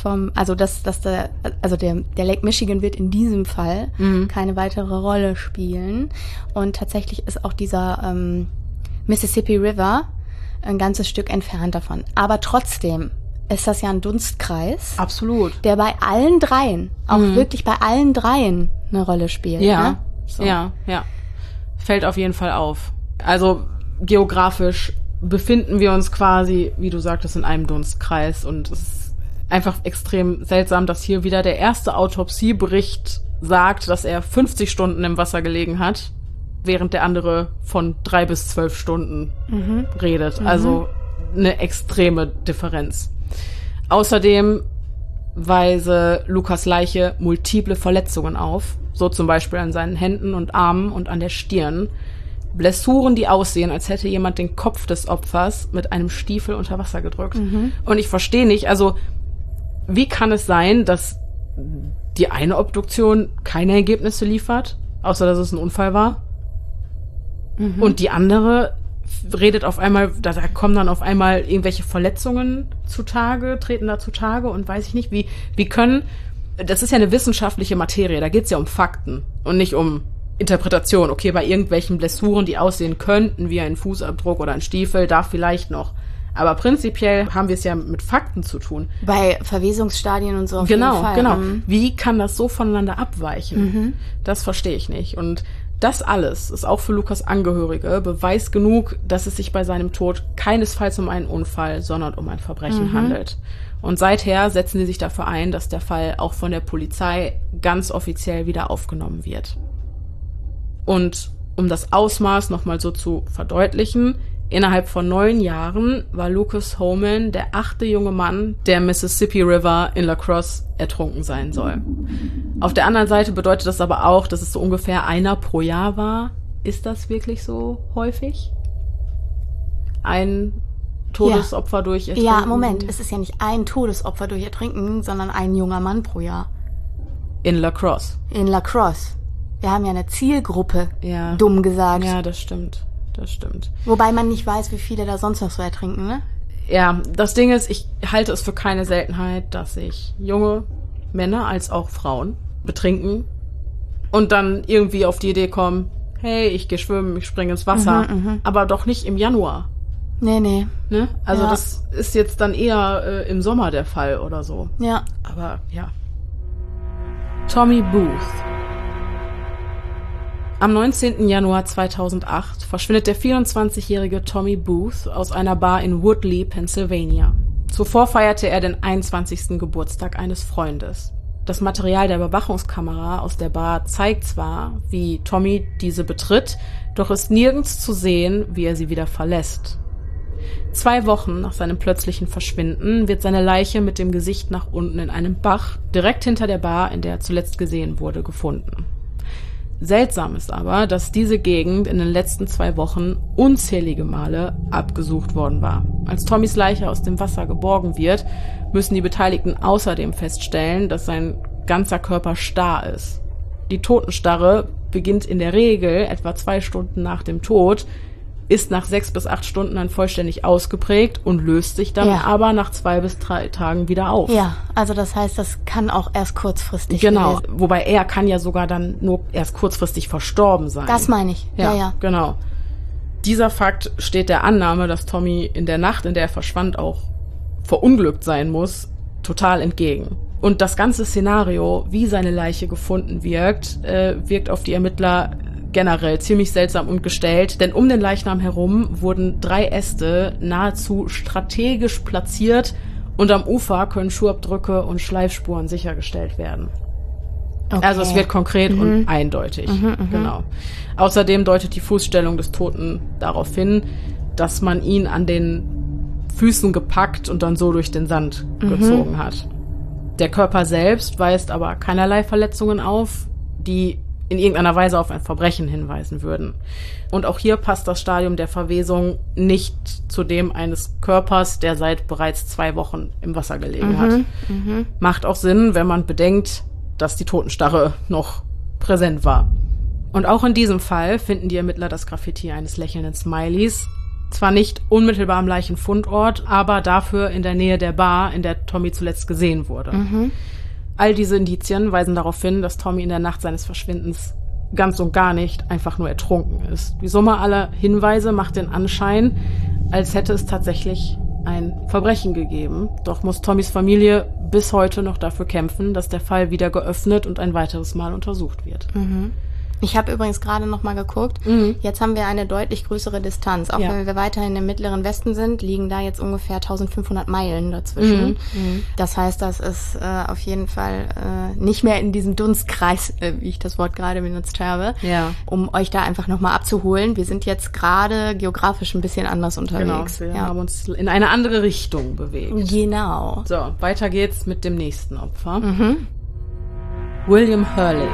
Speaker 1: der Lake Michigan wird in diesem Fall keine weitere Rolle spielen. Und tatsächlich ist auch dieser Mississippi River ein ganzes Stück entfernt davon. Aber trotzdem ist das ja ein Dunstkreis.
Speaker 2: Absolut.
Speaker 1: Der bei allen dreien, auch wirklich bei allen dreien eine Rolle spielt.
Speaker 2: Ja,
Speaker 1: ne? So.
Speaker 2: ja. Fällt auf jeden Fall auf. Also geografisch befinden wir uns quasi, wie du sagtest, in einem Dunstkreis. Und es ist einfach extrem seltsam, dass hier wieder der erste Autopsiebericht sagt, dass er 50 Stunden im Wasser gelegen hat, während der andere von 3 bis 12 Stunden redet. Also eine extreme Differenz. Außerdem weise Lucas Leiche multiple Verletzungen auf, so zum Beispiel an seinen Händen und Armen und an der Stirn. Blessuren, die aussehen, als hätte jemand den Kopf des Opfers mit einem Stiefel unter Wasser gedrückt. Und ich verstehe nicht, also wie kann es sein, dass die eine Obduktion keine Ergebnisse liefert, außer dass es ein Unfall war? Und die andere redet auf einmal, da kommen dann auf einmal irgendwelche Verletzungen treten da zutage und weiß ich nicht, wie können, das ist ja eine wissenschaftliche Materie, da geht's ja um Fakten und nicht um Interpretation. Okay, bei irgendwelchen Blessuren, die aussehen könnten, wie ein Fußabdruck oder ein Stiefel, da vielleicht noch. Aber prinzipiell haben wir es ja mit Fakten zu tun.
Speaker 1: Bei Verwesungsstadien und so auf jeden Fall.
Speaker 2: Genau. Wie kann das so voneinander abweichen? Das verstehe ich nicht. Und das alles ist auch für Lucas Angehörige Beweis genug, dass es sich bei seinem Tod keinesfalls um einen Unfall, sondern um ein Verbrechen handelt. Und seither setzen sie sich dafür ein, dass der Fall auch von der Polizei ganz offiziell wieder aufgenommen wird. Und um das Ausmaß nochmal so zu verdeutlichen, innerhalb von 9 Jahren war Lucas Homan der 8. junge Mann, der im Mississippi River in La Crosse ertrunken sein soll. Auf der anderen Seite bedeutet das aber auch, dass es so ungefähr einer pro Jahr war. Ist das wirklich so häufig? Ein Todesopfer durch Ertrinken?
Speaker 1: Ja, Moment, es ist ja nicht ein Todesopfer durch Ertrinken, sondern ein junger Mann pro Jahr.
Speaker 2: In La Crosse.
Speaker 1: In La Crosse. Wir haben ja eine Zielgruppe, dumm gesagt.
Speaker 2: Ja, das stimmt.
Speaker 1: Wobei man nicht weiß, wie viele da sonst noch so ertrinken, ne?
Speaker 2: Ja, das Ding ist, ich halte es für keine Seltenheit, dass sich junge Männer als auch Frauen betrinken und dann irgendwie auf die Idee kommen, hey, ich gehe schwimmen, ich springe ins Wasser, aber doch nicht im Januar.
Speaker 1: Nee.
Speaker 2: Ne? Also das ist jetzt dann eher im Sommer der Fall oder so.
Speaker 1: Ja.
Speaker 2: Aber ja. Tommy Booth. Am 19. Januar 2008 verschwindet der 24-jährige Tommy Booth aus einer Bar in Woodley, Pennsylvania. Zuvor feierte er den 21. Geburtstag eines Freundes. Das Material der Überwachungskamera aus der Bar zeigt zwar, wie Tommy diese betritt, doch ist nirgends zu sehen, wie er sie wieder verlässt. 2 Wochen nach seinem plötzlichen Verschwinden wird seine Leiche mit dem Gesicht nach unten in einem Bach, direkt hinter der Bar, in der er zuletzt gesehen wurde, gefunden. Seltsam ist aber, dass diese Gegend in den letzten 2 Wochen unzählige Male abgesucht worden war. Als Tommys Leiche aus dem Wasser geborgen wird, müssen die Beteiligten außerdem feststellen, dass sein ganzer Körper starr ist. Die Totenstarre beginnt in der Regel etwa 2 Stunden nach dem Tod, ist nach 6 bis 8 Stunden dann vollständig ausgeprägt und löst sich dann aber nach 2 bis 3 Tagen wieder auf.
Speaker 1: Ja, also das heißt, das kann auch erst kurzfristig
Speaker 2: Genau, wobei er kann ja sogar dann nur erst kurzfristig verstorben sein.
Speaker 1: Das meine ich, ja.
Speaker 2: Genau. Dieser Fakt steht der Annahme, dass Tommy in der Nacht, in der er verschwand, auch verunglückt sein muss, total entgegen. Und das ganze Szenario, wie seine Leiche gefunden wirkt, wirkt auf die Ermittler generell ziemlich seltsam und gestellt, denn um den Leichnam herum wurden 3 Äste nahezu strategisch platziert und am Ufer können Schuhabdrücke und Schleifspuren sichergestellt werden. Okay. Also es wird konkret und eindeutig. Genau. Außerdem deutet die Fußstellung des Toten darauf hin, dass man ihn an den Füßen gepackt und dann so durch den Sand gezogen hat. Der Körper selbst weist aber keinerlei Verletzungen auf, die in irgendeiner Weise auf ein Verbrechen hinweisen würden. Und auch hier passt das Stadium der Verwesung nicht zu dem eines Körpers, der seit bereits 2 Wochen im Wasser gelegen hat. Macht auch Sinn, wenn man bedenkt, dass die Totenstarre noch präsent war. Und auch in diesem Fall finden die Ermittler das Graffiti eines lächelnden Smileys. Zwar nicht unmittelbar am Leichenfundort, aber dafür in der Nähe der Bar, in der Tommy zuletzt gesehen wurde. All diese Indizien weisen darauf hin, dass Tommy in der Nacht seines Verschwindens ganz und gar nicht einfach nur ertrunken ist. Die Summe aller Hinweise macht den Anschein, als hätte es tatsächlich ein Verbrechen gegeben. Doch muss Tommys Familie bis heute noch dafür kämpfen, dass der Fall wieder geöffnet und ein weiteres Mal untersucht wird.
Speaker 1: Ich habe übrigens gerade noch mal geguckt. Jetzt haben wir eine deutlich größere Distanz. Auch wenn wir weiterhin im Mittleren Westen sind, liegen da jetzt ungefähr 1500 Meilen dazwischen. Das heißt, das ist auf jeden Fall nicht mehr in diesem Dunstkreis, wie ich das Wort gerade benutzt habe, um euch da einfach noch mal abzuholen. Wir sind jetzt gerade geografisch ein bisschen anders unterwegs.
Speaker 2: Genau, wir haben uns in eine andere Richtung bewegt.
Speaker 1: Genau.
Speaker 2: So, weiter geht's mit dem nächsten Opfer. William Hurley.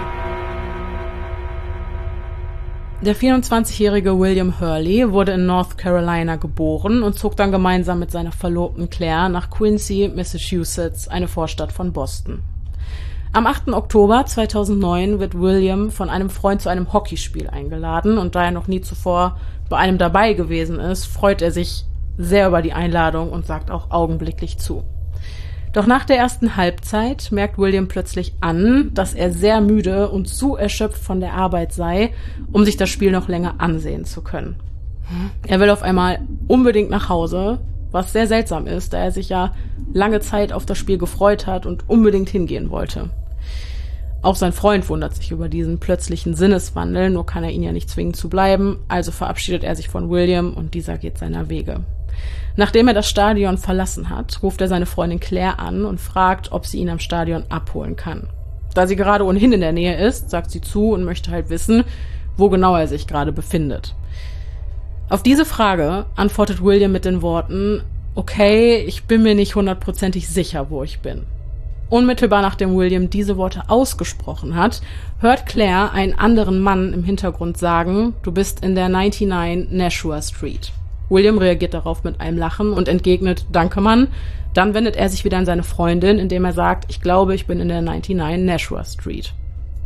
Speaker 2: Der 24-jährige William Hurley wurde in North Carolina geboren und zog dann gemeinsam mit seiner Verlobten Claire nach Quincy, Massachusetts, eine Vorstadt von Boston. Am 8. Oktober 2009 wird William von einem Freund zu einem Hockeyspiel eingeladen und da er noch nie zuvor bei einem dabei gewesen ist, freut er sich sehr über die Einladung und sagt auch augenblicklich zu. Doch nach der ersten Halbzeit merkt William plötzlich an, dass er sehr müde und zu erschöpft von der Arbeit sei, um sich das Spiel noch länger ansehen zu können. Er will auf einmal unbedingt nach Hause, was sehr seltsam ist, da er sich ja lange Zeit auf das Spiel gefreut hat und unbedingt hingehen wollte. Auch sein Freund wundert sich über diesen plötzlichen Sinneswandel, nur kann er ihn ja nicht zwingen zu bleiben, also verabschiedet er sich von William und dieser geht seiner Wege. Nachdem er das Stadion verlassen hat, ruft er seine Freundin Claire an und fragt, ob sie ihn am Stadion abholen kann. Da sie gerade ohnehin in der Nähe ist, sagt sie zu und möchte halt wissen, wo genau er sich gerade befindet. Auf diese Frage antwortet William mit den Worten, okay, ich bin mir nicht 100%ig sicher, wo ich bin. Unmittelbar nachdem William diese Worte ausgesprochen hat, hört Claire einen anderen Mann im Hintergrund sagen, du bist in der 99 Nashua Street. William reagiert darauf mit einem Lachen und entgegnet, danke Mann. Dann wendet er sich wieder an seine Freundin, indem er sagt, ich glaube, ich bin in der 99 Nashua Street.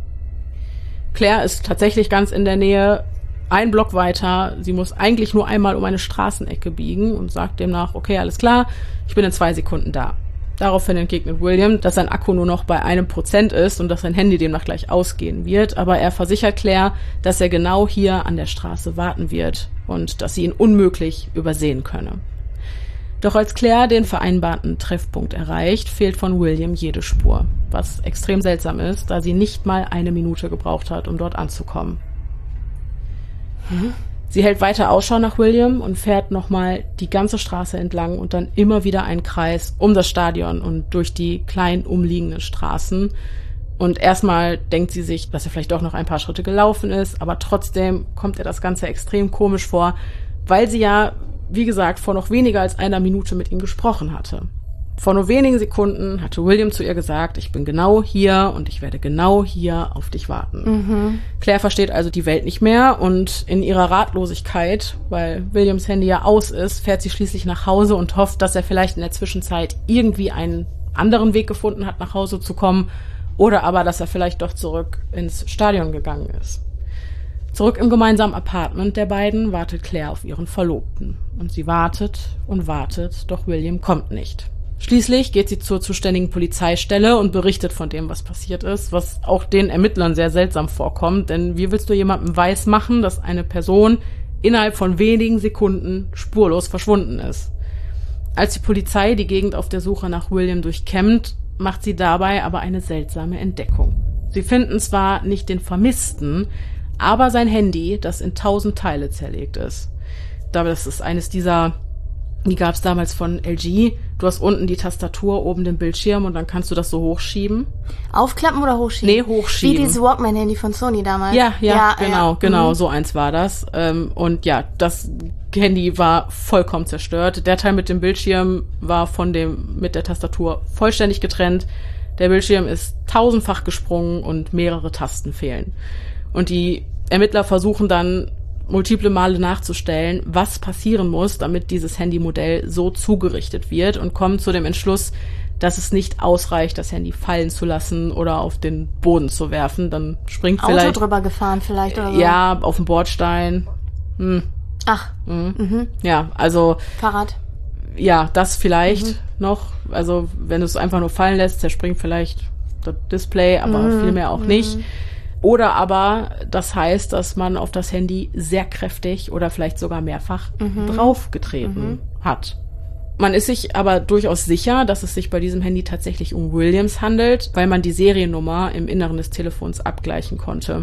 Speaker 2: Claire ist tatsächlich ganz in der Nähe, ein Block weiter. Sie muss eigentlich nur einmal um eine Straßenecke biegen und sagt demnach, okay, alles klar, ich bin in 2 Sekunden da. Daraufhin entgegnet William, dass sein Akku nur noch bei 1% ist und dass sein Handy demnach gleich ausgehen wird, aber er versichert Claire, dass er genau hier an der Straße warten wird und dass sie ihn unmöglich übersehen könne. Doch als Claire den vereinbarten Treffpunkt erreicht, fehlt von William jede Spur, was extrem seltsam ist, da sie nicht mal 1 Minute gebraucht hat, um dort anzukommen. Sie hält weiter Ausschau nach William und fährt nochmal die ganze Straße entlang und dann immer wieder einen Kreis um das Stadion und durch die kleinen umliegenden Straßen. Und erstmal denkt sie sich, dass er vielleicht doch noch ein paar Schritte gelaufen ist, aber trotzdem kommt ihr das Ganze extrem komisch vor, weil sie ja, wie gesagt, vor noch weniger als 1 Minute mit ihm gesprochen hatte. Vor nur wenigen Sekunden hatte William zu ihr gesagt, ich bin genau hier und ich werde genau hier auf dich warten. Claire versteht also die Welt nicht mehr und in ihrer Ratlosigkeit, weil Williams Handy ja aus ist, fährt sie schließlich nach Hause und hofft, dass er vielleicht in der Zwischenzeit irgendwie einen anderen Weg gefunden hat, nach Hause zu kommen oder aber, dass er vielleicht doch zurück ins Stadion gegangen ist. Zurück im gemeinsamen Apartment der beiden wartet Claire auf ihren Verlobten. Und sie wartet und wartet, doch William kommt nicht. Schließlich geht sie zur zuständigen Polizeistelle und berichtet von dem, was passiert ist, was auch den Ermittlern sehr seltsam vorkommt. Denn wie willst du jemandem weismachen, dass eine Person innerhalb von wenigen Sekunden spurlos verschwunden ist? Als die Polizei die Gegend auf der Suche nach William durchkämmt, macht sie dabei aber eine seltsame Entdeckung. Sie finden zwar nicht den Vermissten, aber sein Handy, das in 1000 Teile zerlegt ist. Das ist eines dieser, die gab es damals von LG. Du hast unten die Tastatur, oben den Bildschirm und dann kannst du das so hochschieben.
Speaker 1: Aufklappen oder hochschieben?
Speaker 2: Nee, hochschieben.
Speaker 1: Wie dieses Walkman-Handy von Sony damals.
Speaker 2: Ja, genau, so eins war das. Und ja, das Handy war vollkommen zerstört. Der Teil mit dem Bildschirm war mit der Tastatur vollständig getrennt. Der Bildschirm ist 1000-fach gesprungen und mehrere Tasten fehlen. Und die Ermittler versuchen dann multiple Male nachzustellen, was passieren muss, damit dieses Handymodell so zugerichtet wird und kommen zu dem Entschluss, dass es nicht ausreicht, das Handy fallen zu lassen oder auf den Boden zu werfen. Dann springt vielleicht...
Speaker 1: Auto drüber gefahren vielleicht oder so?
Speaker 2: Ja, auf dem Bordstein.
Speaker 1: Ach.
Speaker 2: Ja, also...
Speaker 1: Fahrrad.
Speaker 2: Ja, das vielleicht noch. Also wenn du es einfach nur fallen lässt, zerspringt vielleicht das Display, aber viel mehr auch nicht. Oder aber das heißt, dass man auf das Handy sehr kräftig oder vielleicht sogar mehrfach draufgetreten hat. Man ist sich aber durchaus sicher, dass es sich bei diesem Handy tatsächlich um Williams handelt, weil man die Seriennummer im Inneren des Telefons abgleichen konnte.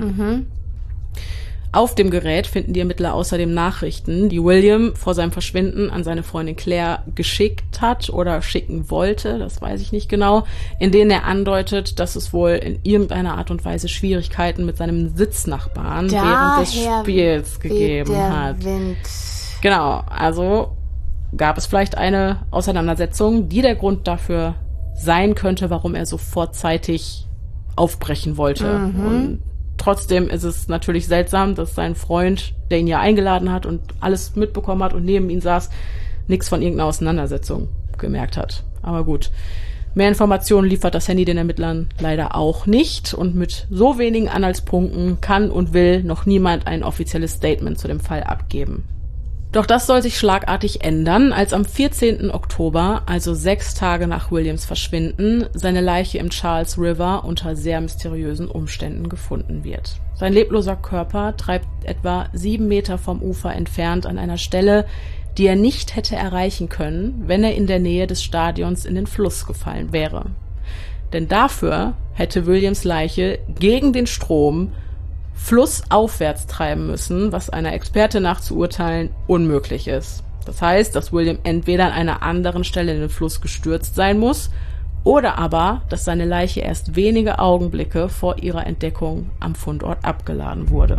Speaker 2: Auf dem Gerät finden die Ermittler außerdem Nachrichten, die William vor seinem Verschwinden an seine Freundin Claire geschickt hat oder schicken wollte, das weiß ich nicht genau, in denen er andeutet, dass es wohl in irgendeiner Art und Weise Schwierigkeiten mit seinem Sitznachbarn während des Spiels gegeben hat.
Speaker 1: Wind.
Speaker 2: Genau, also gab es vielleicht eine Auseinandersetzung, die der Grund dafür sein könnte, warum er so vorzeitig aufbrechen wollte. Und trotzdem ist es natürlich seltsam, dass sein Freund, der ihn ja eingeladen hat und alles mitbekommen hat und neben ihm saß, nichts von irgendeiner Auseinandersetzung gemerkt hat. Aber gut. Mehr Informationen liefert das Handy den Ermittlern leider auch nicht. Und mit so wenigen Anhaltspunkten kann und will noch niemand ein offizielles Statement zu dem Fall abgeben. Doch das soll sich schlagartig ändern, als am 14. Oktober, also 6 Tage nach Williams Verschwinden, seine Leiche im Charles River unter sehr mysteriösen Umständen gefunden wird. Sein lebloser Körper treibt etwa 7 Meter vom Ufer entfernt an einer Stelle, die er nicht hätte erreichen können, wenn er in der Nähe des Stadions in den Fluss gefallen wäre. Denn dafür hätte Williams Leiche gegen den Strom flussaufwärts treiben müssen, was einer Expertin nach zu urteilen unmöglich ist. Das heißt, dass William entweder an einer anderen Stelle in den Fluss gestürzt sein muss oder aber, dass seine Leiche erst wenige Augenblicke vor ihrer Entdeckung am Fundort abgeladen wurde.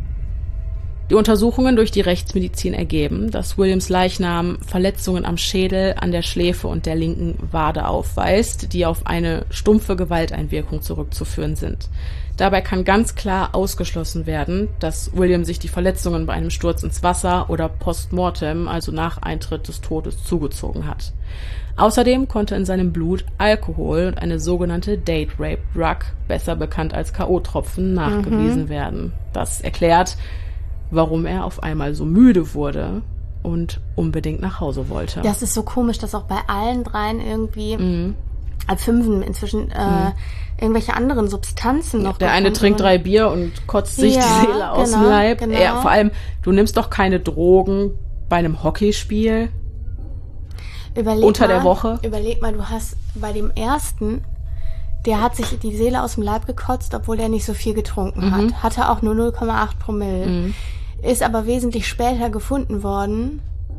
Speaker 2: Die Untersuchungen durch die Rechtsmedizin ergeben, dass Williams Leichnam Verletzungen am Schädel, an der Schläfe und der linken Wade aufweist, die auf eine stumpfe Gewalteinwirkung zurückzuführen sind. Dabei kann ganz klar ausgeschlossen werden, dass William sich die Verletzungen bei einem Sturz ins Wasser oder postmortem, also nach Eintritt des Todes, zugezogen hat. Außerdem konnte in seinem Blut Alkohol und eine sogenannte Date Rape Drug, besser bekannt als K.O.-Tropfen, nachgewiesen werden. Das erklärt, warum er auf einmal so müde wurde und unbedingt nach Hause wollte.
Speaker 1: Das ist so komisch, dass auch bei allen dreien irgendwie ab 5 inzwischen irgendwelche anderen Substanzen noch.
Speaker 2: Der eine trinkt 3 Bier und kotzt sich die Seele aus dem Leib. Genau. Vor allem, du nimmst doch keine Drogen bei einem Hockeyspiel unter der Woche.
Speaker 1: Überleg mal, du hast bei dem ersten, der hat sich die Seele aus dem Leib gekotzt, obwohl der nicht so viel getrunken hat. Hatte auch nur 0,8 Promille. Ist aber wesentlich später gefunden worden.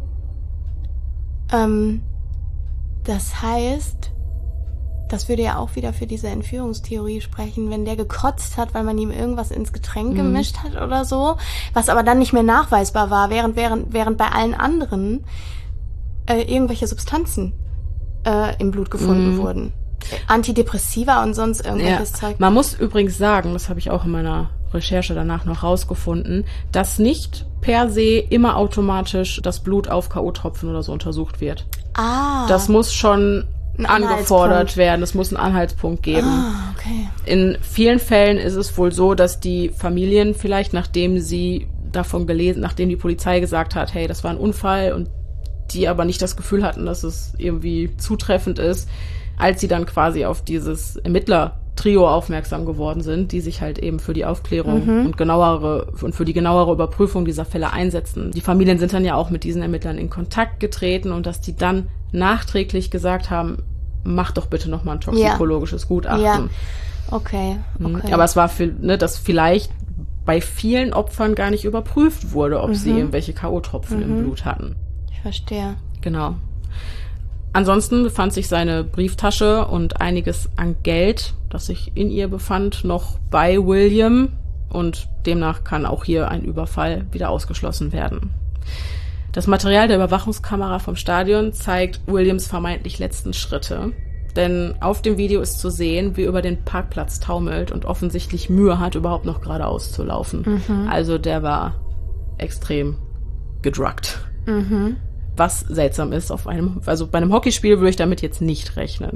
Speaker 1: Das heißt, das würde ja auch wieder für diese Entführungstheorie sprechen, wenn der gekotzt hat, weil man ihm irgendwas ins Getränk gemischt hat oder so, was aber dann nicht mehr nachweisbar war, während bei allen anderen irgendwelche Substanzen im Blut gefunden wurden. Antidepressiva und sonst irgendwelches Zeug.
Speaker 2: Man muss übrigens sagen, das habe ich auch in meiner Recherche danach noch rausgefunden, dass nicht per se immer automatisch das Blut auf K.O.-Tropfen oder so untersucht wird. Das muss schon angefordert werden. Es muss einen Anhaltspunkt geben.
Speaker 1: Okay.
Speaker 2: In vielen Fällen ist es wohl so, dass die Familien vielleicht, nachdem die Polizei gesagt hat, hey, das war ein Unfall und die aber nicht das Gefühl hatten, dass es irgendwie zutreffend ist, als sie dann quasi auf dieses Ermittler-Trio aufmerksam geworden sind, die sich halt eben für die Aufklärung und für die genauere Überprüfung dieser Fälle einsetzen. Die Familien sind dann ja auch mit diesen Ermittlern in Kontakt getreten und dass die dann nachträglich gesagt haben, mach doch bitte nochmal ein toxikologisches Gutachten.
Speaker 1: Ja, okay.
Speaker 2: Aber es war dass vielleicht bei vielen Opfern gar nicht überprüft wurde, ob sie irgendwelche K.O.-Tropfen im Blut hatten.
Speaker 1: Ich verstehe.
Speaker 2: Genau. Ansonsten befand sich seine Brieftasche und einiges an Geld, das sich in ihr befand, noch bei William und demnach kann auch hier ein Überfall wieder ausgeschlossen werden. Das Material der Überwachungskamera vom Stadion zeigt Williams vermeintlich letzten Schritte, denn auf dem Video ist zu sehen, wie er über den Parkplatz taumelt und offensichtlich Mühe hat, überhaupt noch geradeaus zu laufen. Also der war extrem gedruckt. Was seltsam ist bei einem Hockeyspiel würde ich damit jetzt nicht rechnen.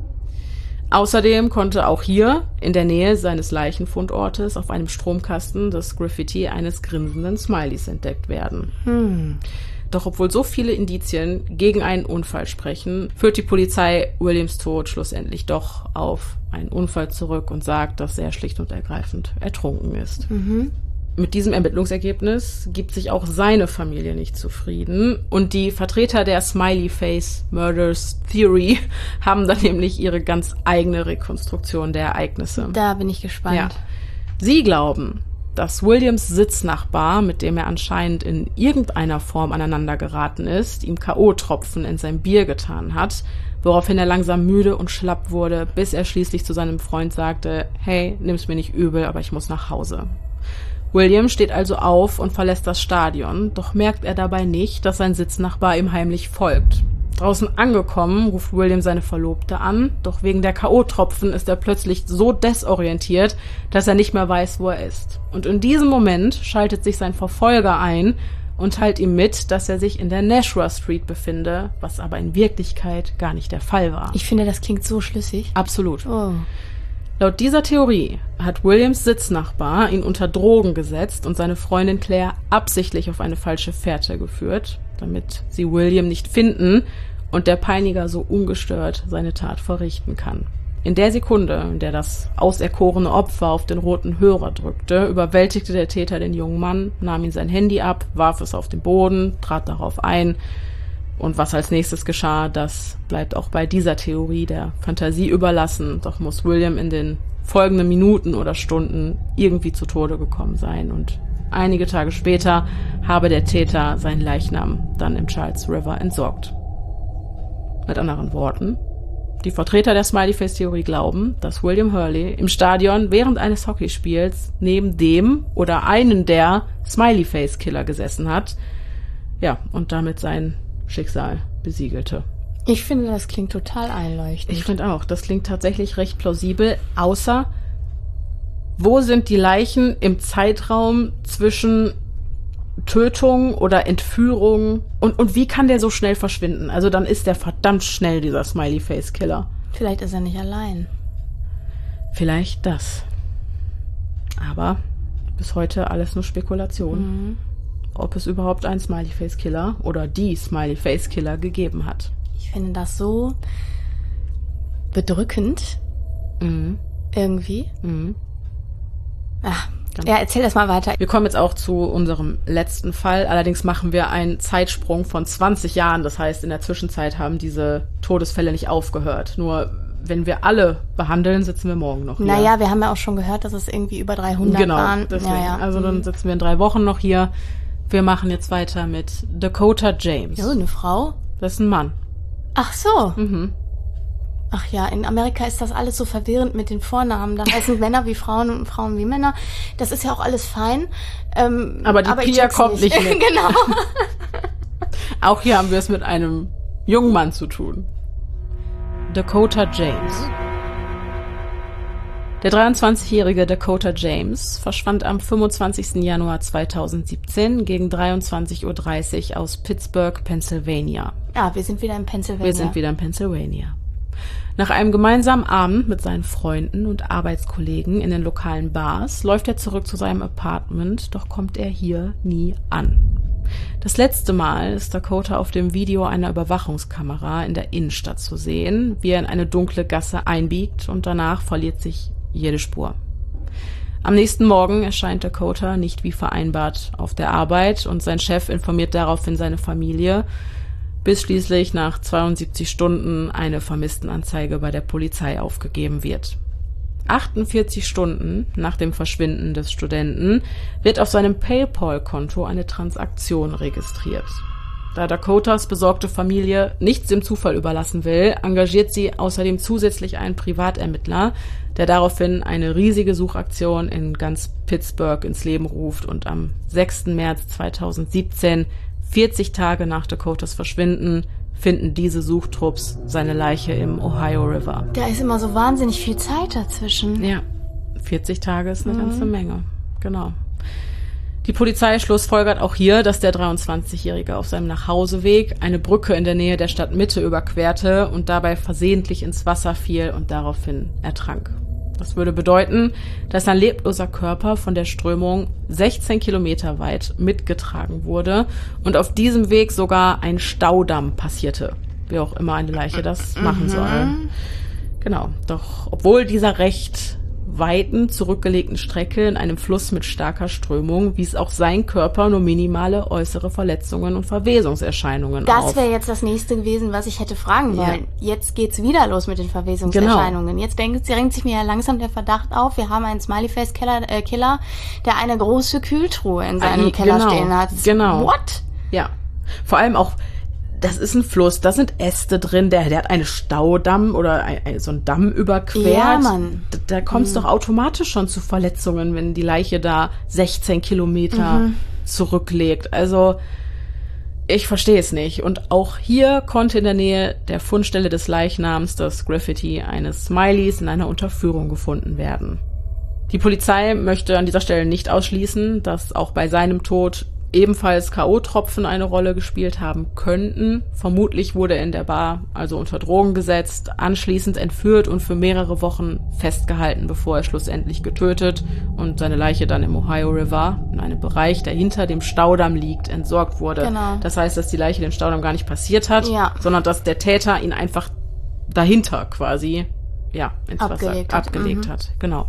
Speaker 2: Außerdem konnte auch hier in der Nähe seines Leichenfundortes auf einem Stromkasten das Graffiti eines grinsenden Smileys entdeckt werden. Doch obwohl so viele Indizien gegen einen Unfall sprechen, führt die Polizei Williams Tod schlussendlich doch auf einen Unfall zurück und sagt, dass er schlicht und ergreifend ertrunken ist. Mit diesem Ermittlungsergebnis gibt sich auch seine Familie nicht zufrieden und die Vertreter der Smiley Face Murders Theory haben dann nämlich ihre ganz eigene Rekonstruktion der Ereignisse.
Speaker 1: Da bin ich gespannt.
Speaker 2: Ja. Sie glauben, dass Williams Sitznachbar, mit dem er anscheinend in irgendeiner Form aneinander geraten ist, ihm K.O.-Tropfen in sein Bier getan hat, woraufhin er langsam müde und schlapp wurde, bis er schließlich zu seinem Freund sagte, hey, nimm's mir nicht übel, aber ich muss nach Hause. William steht also auf und verlässt das Stadion, doch merkt er dabei nicht, dass sein Sitznachbar ihm heimlich folgt. Draußen angekommen, ruft William seine Verlobte an, doch wegen der K.O.-Tropfen ist er plötzlich so desorientiert, dass er nicht mehr weiß, wo er ist. Und in diesem Moment schaltet sich sein Verfolger ein und teilt ihm mit, dass er sich in der Nashua Street befinde, was aber in Wirklichkeit gar nicht der Fall war.
Speaker 1: Ich finde, das klingt so schlüssig.
Speaker 2: Absolut.
Speaker 1: Oh.
Speaker 2: Laut dieser Theorie hat Williams Sitznachbar ihn unter Drogen gesetzt und seine Freundin Claire absichtlich auf eine falsche Fährte geführt, damit sie William nicht finden und der Peiniger so ungestört seine Tat verrichten kann. In der Sekunde, in der das auserkorene Opfer auf den roten Hörer drückte, überwältigte der Täter den jungen Mann, nahm ihm sein Handy ab, warf es auf den Boden, trat darauf ein. Und was als nächstes geschah, das bleibt auch bei dieser Theorie der Fantasie überlassen. Doch muss William in den folgenden Minuten oder Stunden irgendwie zu Tode gekommen sein. Und einige Tage später habe der Täter seinen Leichnam dann im Charles River entsorgt. Mit anderen Worten, die Vertreter der Smiley-Face-Theorie glauben, dass William Hurley im Stadion während eines Hockeyspiels neben dem oder einen der Smiley-Face-Killer gesessen hat. Ja, und damit sein Schicksal besiegelte.
Speaker 1: Ich finde, das klingt total einleuchtend.
Speaker 2: Ich finde auch, das klingt tatsächlich recht plausibel, außer wo sind die Leichen im Zeitraum zwischen Tötung oder Entführung und wie kann der so schnell verschwinden? Also dann ist der verdammt schnell, dieser Smiley-Face-Killer.
Speaker 1: Vielleicht ist er nicht allein.
Speaker 2: Vielleicht das. Aber bis heute alles nur Spekulation. Ob es überhaupt einen Smiley-Face-Killer oder die Smiley-Face-Killer gegeben hat.
Speaker 1: Ich finde das so bedrückend. Irgendwie. Ach, ja, erzähl das mal weiter.
Speaker 2: Wir kommen jetzt auch zu unserem letzten Fall. Allerdings machen wir einen Zeitsprung von 20 Jahren. Das heißt, in der Zwischenzeit haben diese Todesfälle nicht aufgehört. Nur wenn wir alle behandeln, sitzen wir morgen noch hier.
Speaker 1: Naja, wir haben ja auch schon gehört, dass es irgendwie über 300 waren.
Speaker 2: Genau, deswegen. Ja. Also dann sitzen wir in 3 Wochen noch hier. Wir machen jetzt weiter mit Dakota James.
Speaker 1: Ja, eine Frau?
Speaker 2: Das ist ein Mann.
Speaker 1: Ach so. Ach ja, in Amerika ist das alles so verwirrend mit den Vornamen. Da heißen Männer wie Frauen und Frauen wie Männer. Das ist ja auch alles fein.
Speaker 2: Aber die Pia kommt nicht mit.
Speaker 1: Genau.
Speaker 2: Auch hier haben wir es mit einem jungen Mann zu tun. Dakota James. Der 23-jährige Dakota James verschwand am 25. Januar 2017 gegen 23:30 Uhr aus Pittsburgh, Pennsylvania.
Speaker 1: Ja, wir sind wieder in Pennsylvania.
Speaker 2: Nach einem gemeinsamen Abend mit seinen Freunden und Arbeitskollegen in den lokalen Bars läuft er zurück zu seinem Apartment, doch kommt er hier nie an. Das letzte Mal ist Dakota auf dem Video einer Überwachungskamera in der Innenstadt zu sehen, wie er in eine dunkle Gasse einbiegt und danach verliert sich jede Spur. Am nächsten Morgen erscheint Dakota nicht wie vereinbart auf der Arbeit und sein Chef informiert daraufhin seine Familie, bis schließlich nach 72 Stunden eine Vermisstenanzeige bei der Polizei aufgegeben wird. 48 Stunden nach dem Verschwinden des Studenten wird auf seinem PayPal-Konto eine Transaktion registriert. Da Dakotas besorgte Familie nichts dem Zufall überlassen will, engagiert sie außerdem zusätzlich einen Privatermittler, der daraufhin eine riesige Suchaktion in ganz Pittsburgh ins Leben ruft und am 6. März 2017, 40 Tage nach Dakotas Verschwinden, finden diese Suchtrupps seine Leiche im Ohio River.
Speaker 1: Da ist immer so wahnsinnig viel Zeit dazwischen.
Speaker 2: Ja, 40 Tage ist eine ganze Menge, genau. Die Polizei schlussfolgert auch hier, dass der 23-Jährige auf seinem Nachhauseweg eine Brücke in der Nähe der Stadtmitte überquerte und dabei versehentlich ins Wasser fiel und daraufhin ertrank. Das würde bedeuten, dass sein lebloser Körper von der Strömung 16 Kilometer weit mitgetragen wurde und auf diesem Weg sogar ein Staudamm passierte. Wie auch immer eine Leiche das machen soll. Genau, doch obwohl dieser recht weiten, zurückgelegten Strecke in einem Fluss mit starker Strömung wies auch sein Körper nur minimale äußere Verletzungen und Verwesungserscheinungen auf.
Speaker 1: Das wäre jetzt das nächste gewesen, was ich hätte fragen wollen. Ja. Jetzt geht's wieder los mit den Verwesungserscheinungen. Genau. Jetzt drängt sich mir ja langsam der Verdacht auf, wir haben einen Smiley-Face-Killer, der eine große Kühltruhe in seinem Keller stehen hat.
Speaker 2: Genau.
Speaker 1: What?
Speaker 2: Ja. Vor allem auch, das ist ein Fluss, da sind Äste drin, der hat einen Staudamm oder so einen Damm überquert.
Speaker 1: Ja, Mann.
Speaker 2: Da kommt es doch automatisch schon zu Verletzungen, wenn die Leiche da 16 Kilometer zurücklegt. Also, ich verstehe es nicht. Und auch hier konnte in der Nähe der Fundstelle des Leichnams das Graffiti eines Smileys in einer Unterführung gefunden werden. Die Polizei möchte an dieser Stelle nicht ausschließen, dass auch bei seinem Tod ebenfalls K.O.-Tropfen eine Rolle gespielt haben könnten. Vermutlich wurde er in der Bar also unter Drogen gesetzt, anschließend entführt und für mehrere Wochen festgehalten, bevor er schlussendlich getötet und seine Leiche dann im Ohio River, in einem Bereich, der hinter dem Staudamm liegt, entsorgt wurde.
Speaker 1: Genau.
Speaker 2: Das heißt, dass die Leiche den Staudamm gar nicht passiert hat, sondern dass der Täter ihn einfach dahinter quasi ins Wasser abgelegt hat. Genau.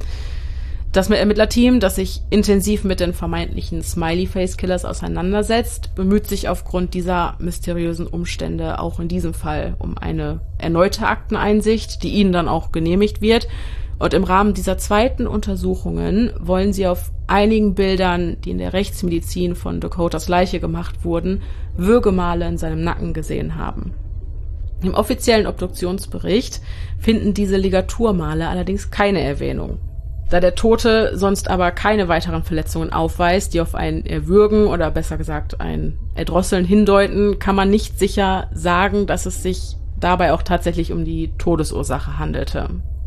Speaker 2: Das Ermittlerteam, das sich intensiv mit den vermeintlichen Smiley-Face-Killers auseinandersetzt, bemüht sich aufgrund dieser mysteriösen Umstände auch in diesem Fall um eine erneute Akteneinsicht, die ihnen dann auch genehmigt wird. Und im Rahmen dieser zweiten Untersuchungen wollen sie auf einigen Bildern, die in der Rechtsmedizin von Dakotas Leiche gemacht wurden, Würgemale in seinem Nacken gesehen haben. Im offiziellen Obduktionsbericht finden diese Ligaturmale allerdings keine Erwähnung. Da der Tote sonst aber keine weiteren Verletzungen aufweist, die auf ein Erwürgen oder besser gesagt ein Erdrosseln hindeuten, kann man nicht sicher sagen, dass es sich dabei auch tatsächlich um die Todesursache handelte.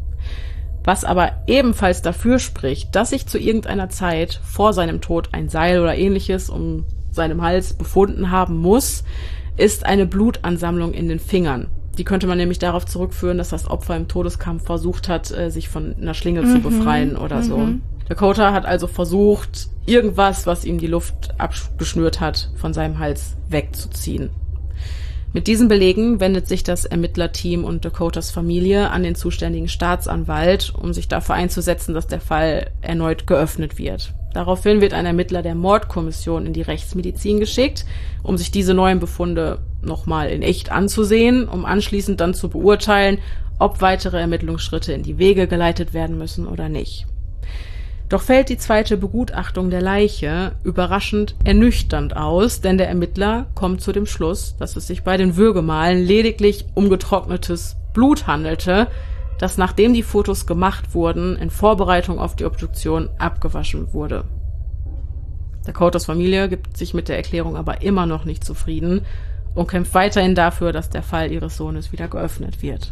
Speaker 2: Was aber ebenfalls dafür spricht, dass sich zu irgendeiner Zeit vor seinem Tod ein Seil oder ähnliches um seinem Hals befunden haben muss, ist eine Blutansammlung in den Fingern. Die könnte man nämlich darauf zurückführen, dass das Opfer im Todeskampf versucht hat, sich von einer Schlinge zu befreien oder so. Dakota hat also versucht, irgendwas, was ihm die Luft abgeschnürt hat, von seinem Hals wegzuziehen. Mit diesen Belegen wendet sich das Ermittlerteam und Dakotas Familie an den zuständigen Staatsanwalt, um sich dafür einzusetzen, dass der Fall erneut geöffnet wird. Daraufhin wird ein Ermittler der Mordkommission in die Rechtsmedizin geschickt, um sich diese neuen Befunde nochmal in echt anzusehen, um anschließend dann zu beurteilen, ob weitere Ermittlungsschritte in die Wege geleitet werden müssen oder nicht. Doch fällt die zweite Begutachtung der Leiche überraschend ernüchternd aus, denn der Ermittler kommt zu dem Schluss, dass es sich bei den Würgemalen lediglich um getrocknetes Blut handelte, das nachdem die Fotos gemacht wurden, in Vorbereitung auf die Obduktion abgewaschen wurde. Dakotas Familie gibt sich mit der Erklärung aber immer noch nicht zufrieden und kämpft weiterhin dafür, dass der Fall ihres Sohnes wieder geöffnet wird.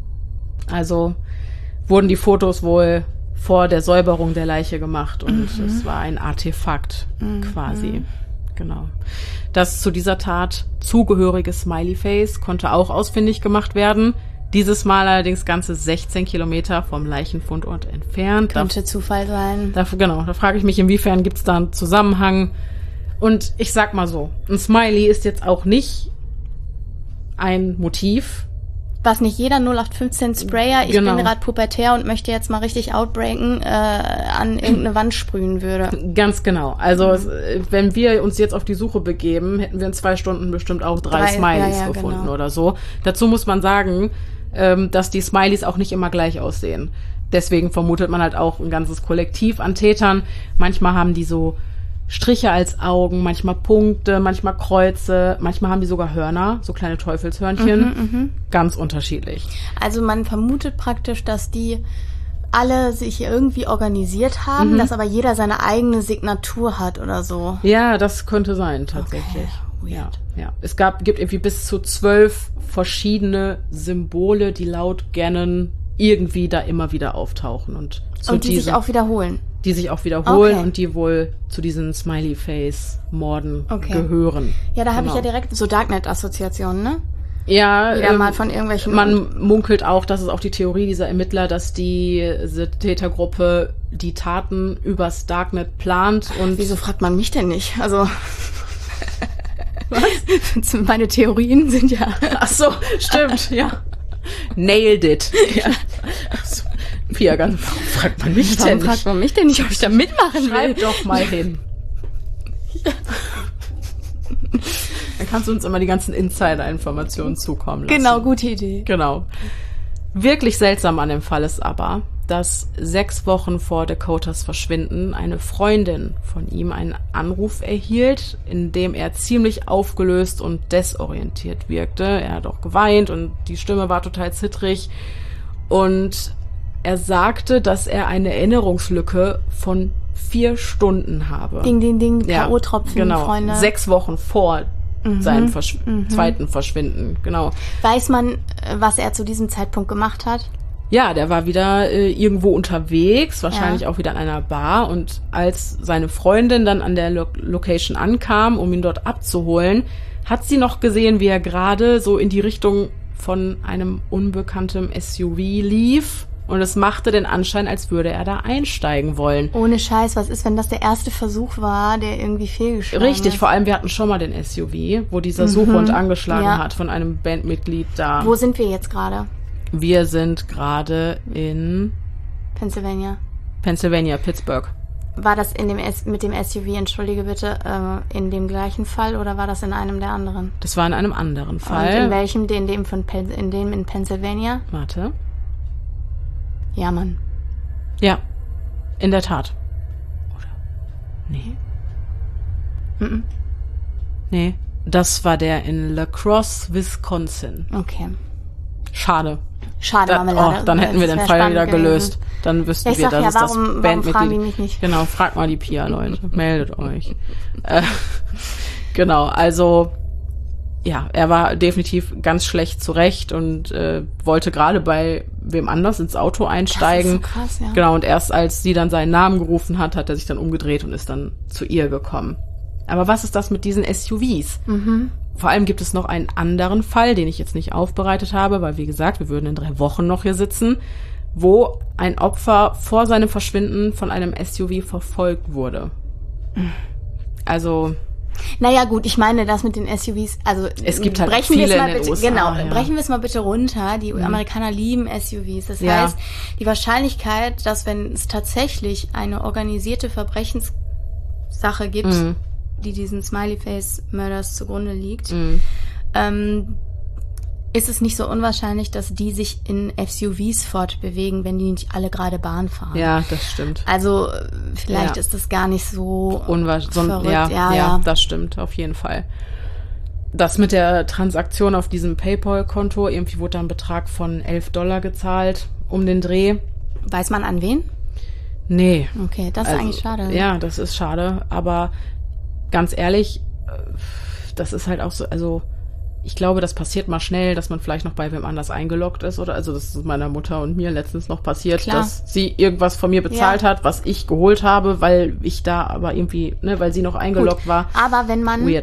Speaker 2: Also wurden die Fotos wohl vor der Säuberung der Leiche gemacht und es war ein Artefakt quasi. Genau. Das zu dieser Tat zugehörige Smiley-Face konnte auch ausfindig gemacht werden. Dieses Mal allerdings ganze 16 Kilometer vom Leichenfundort entfernt.
Speaker 1: Könnte Zufall sein.
Speaker 2: Da frage ich mich, inwiefern gibt es da einen Zusammenhang? Und ich sag mal so, ein Smiley ist jetzt auch nicht ein Motiv.
Speaker 1: Was nicht jeder 0815 Sprayer, ich bin gerade pubertär und möchte jetzt mal richtig outbreaken, an irgendeine Wand sprühen würde.
Speaker 2: Ganz genau. Also wenn wir uns jetzt auf die Suche begeben, hätten wir in 2 Stunden bestimmt auch 3 Smileys gefunden oder so. Dazu muss man sagen, dass die Smileys auch nicht immer gleich aussehen. Deswegen vermutet man halt auch ein ganzes Kollektiv an Tätern. Manchmal haben die so Striche als Augen, manchmal Punkte, manchmal Kreuze, manchmal haben die sogar Hörner, so kleine Teufelshörnchen. Ganz unterschiedlich.
Speaker 1: Also man vermutet praktisch, dass die alle sich irgendwie organisiert haben, dass aber jeder seine eigene Signatur hat oder so.
Speaker 2: Ja, das könnte sein, tatsächlich.
Speaker 1: Okay.
Speaker 2: Ja. Es gibt irgendwie bis zu 12 verschiedene Symbole, die laut Gannon irgendwie da immer wieder auftauchen. Und
Speaker 1: die sich auch wiederholen.
Speaker 2: Die sich auch wiederholen und die wohl zu diesen Smiley-Face-Morden gehören.
Speaker 1: Ja, da habe ich ja direkt so Darknet-Assoziationen, ne?
Speaker 2: Ja,
Speaker 1: wieder mal von irgendwelchen.
Speaker 2: Man munkelt auch, das ist auch die Theorie dieser Ermittler, dass diese Tätergruppe die Taten übers Darknet plant und.
Speaker 1: Wieso fragt man mich denn nicht? Also. Was? Meine Theorien sind ja.
Speaker 2: Ach so, stimmt, ja. Nailed it. Ja. So. Pia, warum fragt man mich denn nicht?
Speaker 1: Warum fragt man mich denn nicht, ob ich da mitmachen will?
Speaker 2: Schreib doch mal hin. Dann kannst du uns immer die ganzen Insider-Informationen zukommen lassen.
Speaker 1: Genau, gute Idee.
Speaker 2: Genau. Wirklich seltsam an dem Fall ist aber, dass 6 Wochen vor Dakotas Verschwinden eine Freundin von ihm einen Anruf erhielt, in dem er ziemlich aufgelöst und desorientiert wirkte. Er hat auch geweint und die Stimme war total zittrig. Und er sagte, dass er eine Erinnerungslücke von 4 Stunden habe.
Speaker 1: Ding, K.O.-Tropfen,
Speaker 2: genau.
Speaker 1: Freunde.
Speaker 2: 6 Wochen vor seinem zweiten Verschwinden, genau.
Speaker 1: Weiß man, was er zu diesem Zeitpunkt gemacht hat?
Speaker 2: Ja, der war wieder irgendwo unterwegs, wahrscheinlich auch wieder an einer Bar. Und als seine Freundin dann an der Location ankam, um ihn dort abzuholen, hat sie noch gesehen, wie er gerade so in die Richtung von einem unbekannten SUV lief. Und es machte den Anschein, als würde er da einsteigen wollen.
Speaker 1: Ohne Scheiß, was ist, wenn das der erste Versuch war, der irgendwie fehlgeschlagen
Speaker 2: Richtig,
Speaker 1: ist?
Speaker 2: vor allem wir hatten schon mal den SUV, wo dieser Suchhund angeschlagen hat von einem Bandmitglied da.
Speaker 1: Wo sind wir jetzt gerade?
Speaker 2: Wir sind gerade in
Speaker 1: Pennsylvania,
Speaker 2: Pittsburgh.
Speaker 1: War das mit dem SUV, entschuldige bitte, in dem gleichen Fall oder war das in einem der anderen?
Speaker 2: Das war in einem anderen Fall.
Speaker 1: Und in welchem? In dem in Pennsylvania?
Speaker 2: Warte.
Speaker 1: Ja, Mann.
Speaker 2: Ja, in der Tat. Oder? Nee. Nee, das war der in La Crosse, Wisconsin.
Speaker 1: Okay.
Speaker 2: Schade.
Speaker 1: Marmelade.
Speaker 2: Dann hätten wir den Fall wieder gelöst. Dann wüssten wir, dass es das Bandmitglied...
Speaker 1: Warum fragen die mich nicht?
Speaker 2: Genau, fragt mal die Pia, Leute. Meldet euch. Genau, also... Ja, er war definitiv ganz schlecht zurecht und wollte gerade bei wem anders ins Auto einsteigen.
Speaker 1: Das ist so krass, ja.
Speaker 2: Genau, und erst als sie dann seinen Namen gerufen hat, hat er sich dann umgedreht und ist dann zu ihr gekommen. Aber was ist das mit diesen SUVs? Vor allem gibt es noch einen anderen Fall, den ich jetzt nicht aufbereitet habe, weil wie gesagt, wir würden in 3 Wochen noch hier sitzen, wo ein Opfer vor seinem Verschwinden von einem SUV verfolgt wurde. Also...
Speaker 1: Naja, gut, ich meine, das mit den SUVs, also
Speaker 2: es gibt halt viele in den USA.
Speaker 1: Genau, brechen wir es mal bitte runter. Die Amerikaner lieben SUVs. Das heißt, die Wahrscheinlichkeit, dass wenn es tatsächlich eine organisierte Verbrechenssache gibt, die diesen Smiley-Face-Murders zugrunde liegt, ist es nicht so unwahrscheinlich, dass die sich in SUVs fortbewegen, wenn die nicht alle gerade Bahn fahren.
Speaker 2: Ja, das stimmt.
Speaker 1: Also vielleicht ist das gar nicht so verrückt.
Speaker 2: Ja, das stimmt, auf jeden Fall. Das mit der Transaktion auf diesem PayPal-Konto, irgendwie wurde da ein Betrag von $11 gezahlt, um den Dreh.
Speaker 1: Weiß man an wen?
Speaker 2: Nee.
Speaker 1: Okay, das ist eigentlich schade.
Speaker 2: Ja, das ist schade, aber ganz ehrlich, das ist halt auch so, also ich glaube, das passiert mal schnell, dass man vielleicht noch bei wem anders eingeloggt ist, oder? Also das ist meiner Mutter und mir letztens noch passiert, dass sie irgendwas von mir bezahlt hat, was ich geholt habe, weil ich da aber irgendwie, weil sie noch eingeloggt war.
Speaker 1: Aber wenn man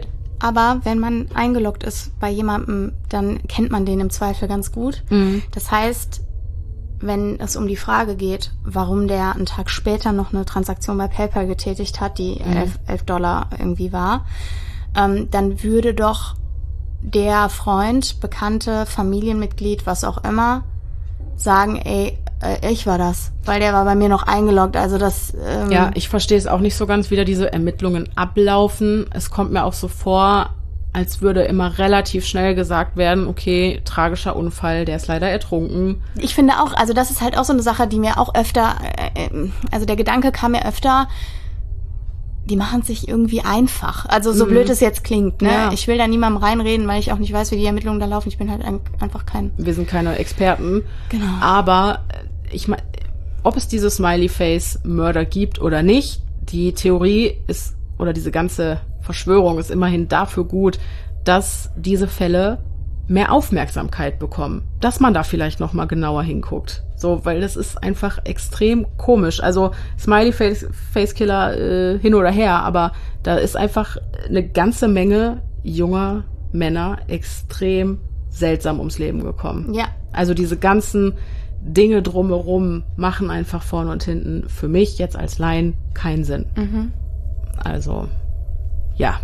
Speaker 1: aber wenn man eingeloggt ist bei jemandem, dann kennt man den im Zweifel ganz gut. Das heißt, wenn es um die Frage geht, warum der einen Tag später noch eine Transaktion bei PayPal getätigt hat, die $11 irgendwie war, dann würde doch der Freund, Bekannte, Familienmitglied, was auch immer, sagen, ey, ich war das, weil der war bei mir noch eingeloggt, also das...
Speaker 2: Ja, ich verstehe es auch nicht so ganz, wie da diese Ermittlungen ablaufen. Es kommt mir auch so vor, als würde immer relativ schnell gesagt werden, okay, tragischer Unfall, der ist leider ertrunken.
Speaker 1: Ich finde auch, also das ist halt auch so eine Sache, die mir auch öfter, also der Gedanke kam mir öfter, die machen es sich irgendwie einfach. Also so blöd es jetzt klingt, ne?
Speaker 2: Ja.
Speaker 1: Ich will da niemandem reinreden, weil ich auch nicht weiß, wie die Ermittlungen da laufen. Ich bin halt einfach kein...
Speaker 2: Wir sind keine Experten.
Speaker 1: Genau.
Speaker 2: Aber ich meine, ob es diese Smiley-Face-Mörder gibt oder nicht, die Theorie ist, oder diese ganze Verschwörung ist immerhin dafür gut, dass diese Fälle mehr Aufmerksamkeit bekommen. Dass man da vielleicht noch mal genauer hinguckt. So, weil das ist einfach extrem komisch. Also Smiley-Face-Killer hin oder her, aber da ist einfach eine ganze Menge junger Männer extrem seltsam ums Leben gekommen.
Speaker 1: Ja.
Speaker 2: Also diese ganzen Dinge drumherum machen einfach vorne und hinten für mich jetzt als Laien keinen Sinn. Also, ja.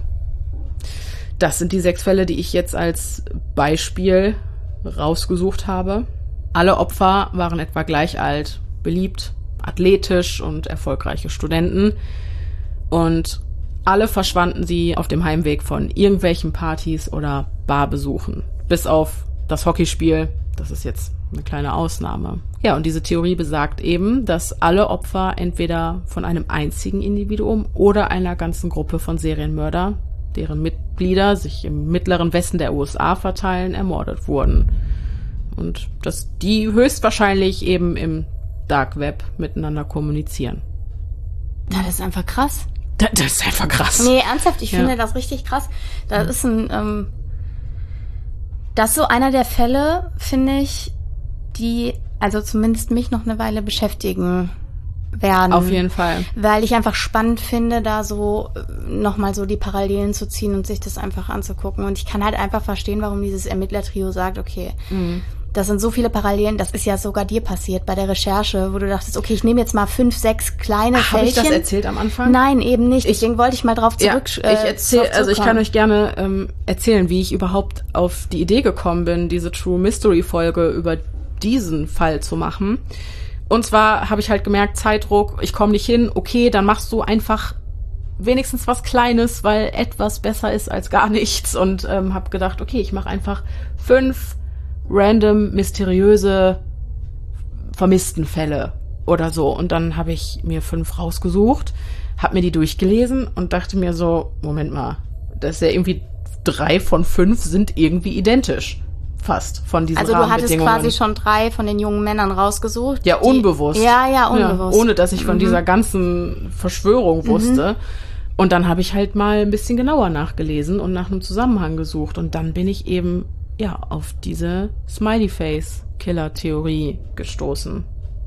Speaker 2: Das sind die 6 Fälle, die ich jetzt als Beispiel rausgesucht habe. Alle Opfer waren etwa gleich alt, beliebt, athletisch und erfolgreiche Studenten. Und alle verschwanden sie auf dem Heimweg von irgendwelchen Partys oder Barbesuchen. Bis auf das Hockeyspiel, das ist jetzt eine kleine Ausnahme. Ja, und diese Theorie besagt eben, dass alle Opfer entweder von einem einzigen Individuum oder einer ganzen Gruppe von Serienmörder, deren Mitglieder sich im mittleren Westen der USA verteilen, ermordet wurden. Und dass die höchstwahrscheinlich eben im Dark Web miteinander kommunizieren.
Speaker 1: Ja, das ist einfach krass.
Speaker 2: Das ist einfach krass.
Speaker 1: Nee, ernsthaft, ich finde das richtig krass. Das ist das ist so einer der Fälle, finde ich, die also zumindest mich noch eine Weile beschäftigen werden.
Speaker 2: Auf jeden Fall.
Speaker 1: Weil ich einfach spannend finde, da so nochmal so die Parallelen zu ziehen und sich das einfach anzugucken. Und ich kann halt einfach verstehen, warum dieses Ermittlertrio sagt, okay, das sind so viele Parallelen, das ist ja sogar dir passiert bei der Recherche, wo du dachtest, okay, ich nehme jetzt mal 5, 6 kleine Fältchen.
Speaker 2: Habe ich das erzählt am Anfang?
Speaker 1: Nein, eben nicht. Deswegen wollte ich mal drauf zurück.
Speaker 2: Ich kann euch gerne erzählen, wie ich überhaupt auf die Idee gekommen bin, diese True Mystery Folge über diesen Fall zu machen. Und zwar habe ich halt gemerkt, Zeitdruck, ich komme nicht hin, okay, dann machst du einfach wenigstens was Kleines, weil etwas besser ist als gar nichts. Und habe gedacht, okay, ich mache einfach 5 random, mysteriöse Vermisstenfälle oder so. Und dann habe ich mir 5 rausgesucht, habe mir die durchgelesen und dachte mir so, Moment mal, das ist ja irgendwie 3 von 5 sind irgendwie identisch. Fast von diesen Rahmenbedingungen.
Speaker 1: Also du hattest quasi schon 3 von den jungen Männern rausgesucht.
Speaker 2: Ja, unbewusst.
Speaker 1: Ja, unbewusst.
Speaker 2: Ja, ohne, dass ich von dieser ganzen Verschwörung wusste. Und dann habe ich halt mal ein bisschen genauer nachgelesen und nach einem Zusammenhang gesucht. Und dann bin ich eben, ja, auf diese Smiley-Face-Killer-Theorie gestoßen.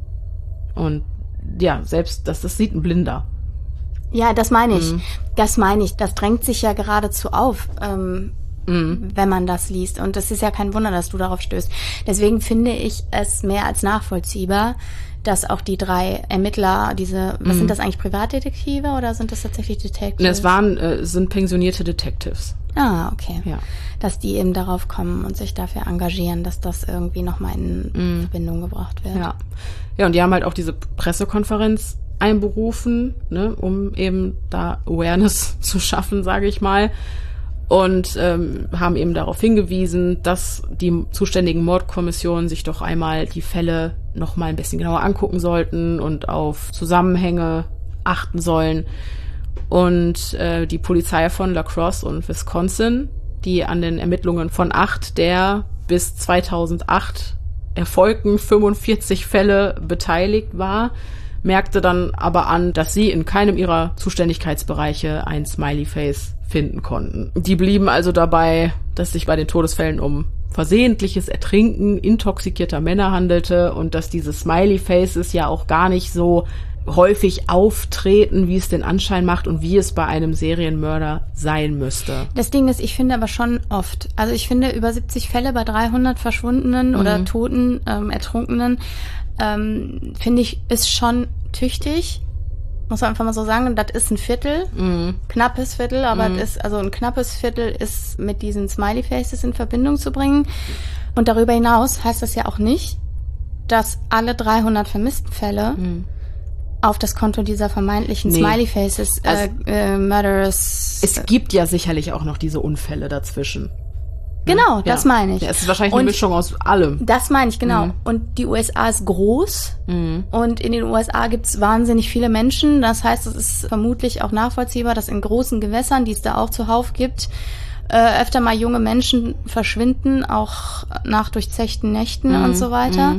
Speaker 2: Und ja, selbst das sieht ein Blinder.
Speaker 1: Ja, das meine ich. Das meine ich. Das drängt sich ja geradezu auf. Wenn man das liest. Und das ist ja kein Wunder, dass du darauf stößt. Deswegen finde ich es mehr als nachvollziehbar, dass auch die 3 Ermittler, was sind das eigentlich, Privatdetektive oder sind das tatsächlich Detectives?
Speaker 2: Es sind pensionierte Detectives.
Speaker 1: Ah, okay.
Speaker 2: Ja.
Speaker 1: Dass die eben darauf kommen und sich dafür engagieren, dass das irgendwie nochmal in Verbindung gebracht wird.
Speaker 2: Ja. Ja, und die haben halt auch diese Pressekonferenz einberufen, ne, um eben da Awareness zu schaffen, sage ich mal. Und haben eben darauf hingewiesen, dass die zuständigen Mordkommissionen sich doch einmal die Fälle noch mal ein bisschen genauer angucken sollten und auf Zusammenhänge achten sollen. Und die Polizei von La Crosse und Wisconsin, die an den Ermittlungen von 8 der bis 2008 erfolgten 45 Fälle beteiligt war, merkte dann aber an, dass sie in keinem ihrer Zuständigkeitsbereiche ein Smiley-Face finden konnten. Die blieben also dabei, dass sich bei den Todesfällen um versehentliches Ertrinken intoxikierter Männer handelte und dass diese Smiley-Faces ja auch gar nicht so häufig auftreten, wie es den Anschein macht und wie es bei einem Serienmörder sein müsste.
Speaker 1: Das Ding ist, ich finde aber schon oft, also ich finde über 70 Fälle bei 300 Verschwundenen oder Toten, Ertrunkenen, finde ich, ist schon tüchtig. Muss man einfach mal so sagen, das ist ein Viertel, knappes Viertel, aber ein knappes Viertel ist mit diesen Smiley Faces in Verbindung zu bringen. Und darüber hinaus heißt das ja auch nicht, dass alle 300 vermissten Fälle auf das Konto dieser vermeintlichen Smiley Faces, Murderers.
Speaker 2: Es gibt ja sicherlich auch noch diese Unfälle dazwischen.
Speaker 1: Genau, das meine ich.
Speaker 2: Ja, es ist wahrscheinlich eine Mischung aus allem.
Speaker 1: Das meine ich, genau. Und die USA ist groß und in den USA gibt es wahnsinnig viele Menschen. Das heißt, es ist vermutlich auch nachvollziehbar, dass in großen Gewässern, die es da auch zuhauf gibt, öfter mal junge Menschen verschwinden, auch nach durchzechten Nächten und so weiter.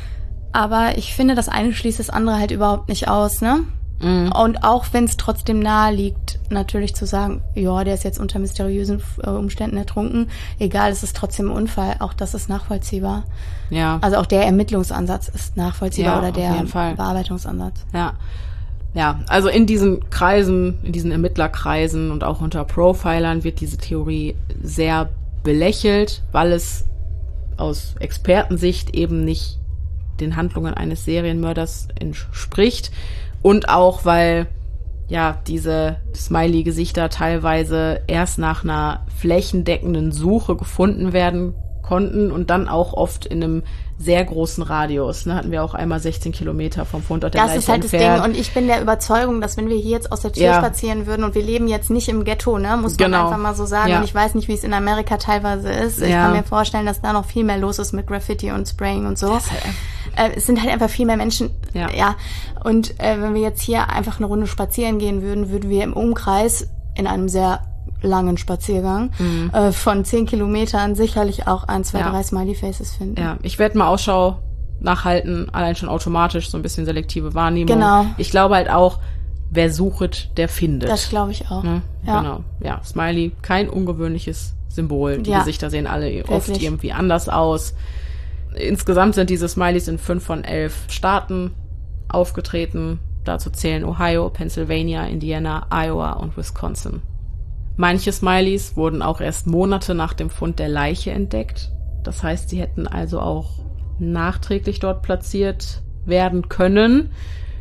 Speaker 1: Aber ich finde, das eine schließt das andere halt überhaupt nicht aus, ne? Und auch wenn es trotzdem nahe liegt, natürlich zu sagen, ja, der ist jetzt unter mysteriösen Umständen ertrunken, egal, es ist trotzdem ein Unfall, auch das ist nachvollziehbar.
Speaker 2: Ja.
Speaker 1: Also auch der Ermittlungsansatz ist nachvollziehbar,
Speaker 2: Ja,
Speaker 1: oder
Speaker 2: auf
Speaker 1: der
Speaker 2: jeden Fall.
Speaker 1: Bearbeitungsansatz.
Speaker 2: Ja. Ja, also in diesen Kreisen, in diesen Ermittlerkreisen und auch unter Profilern wird diese Theorie sehr belächelt, weil es aus Expertensicht eben nicht den Handlungen eines Serienmörders entspricht. Und auch, weil ja diese Smiley-Gesichter teilweise erst nach einer flächendeckenden Suche gefunden werden konnten und dann auch oft in einem sehr großen Radius. Ne, hatten wir auch einmal 16 Kilometer vom Fundort der Leiche
Speaker 1: Das ist halt
Speaker 2: entfernt.
Speaker 1: das Ding. Und ich bin der Überzeugung, dass wenn wir hier jetzt aus der Tür spazieren würden und wir leben jetzt nicht im Ghetto, ne, muss man einfach mal so sagen.
Speaker 2: Ja.
Speaker 1: Und ich weiß nicht, wie es in Amerika teilweise ist. Ich kann mir vorstellen, dass da noch viel mehr los ist mit Graffiti und Spraying und so. Es sind halt einfach viel mehr Menschen. Ja. Und wenn wir jetzt hier einfach eine Runde spazieren gehen würden, würden wir im Umkreis in einem sehr langen Spaziergang von 10 Kilometern sicherlich auch 1, 2, 3 Smiley Faces finden.
Speaker 2: Ja, ich werde mal Ausschau nachhalten, allein schon automatisch, so ein bisschen selektive Wahrnehmung.
Speaker 1: Genau.
Speaker 2: Ich glaube halt auch, wer sucht, der findet.
Speaker 1: Das glaube ich auch.
Speaker 2: Ne?
Speaker 1: Ja.
Speaker 2: Genau. Ja, Smiley, kein ungewöhnliches Symbol. Die
Speaker 1: Ja.
Speaker 2: Gesichter sehen alle oft
Speaker 1: Wirklich.
Speaker 2: irgendwie anders aus. Insgesamt sind diese Smileys in 5 von 11 Staaten aufgetreten. Dazu zählen Ohio, Pennsylvania, Indiana, Iowa und Wisconsin. Manche Smileys wurden auch erst Monate nach dem Fund der Leiche entdeckt. Das heißt, sie hätten also auch nachträglich dort platziert werden können.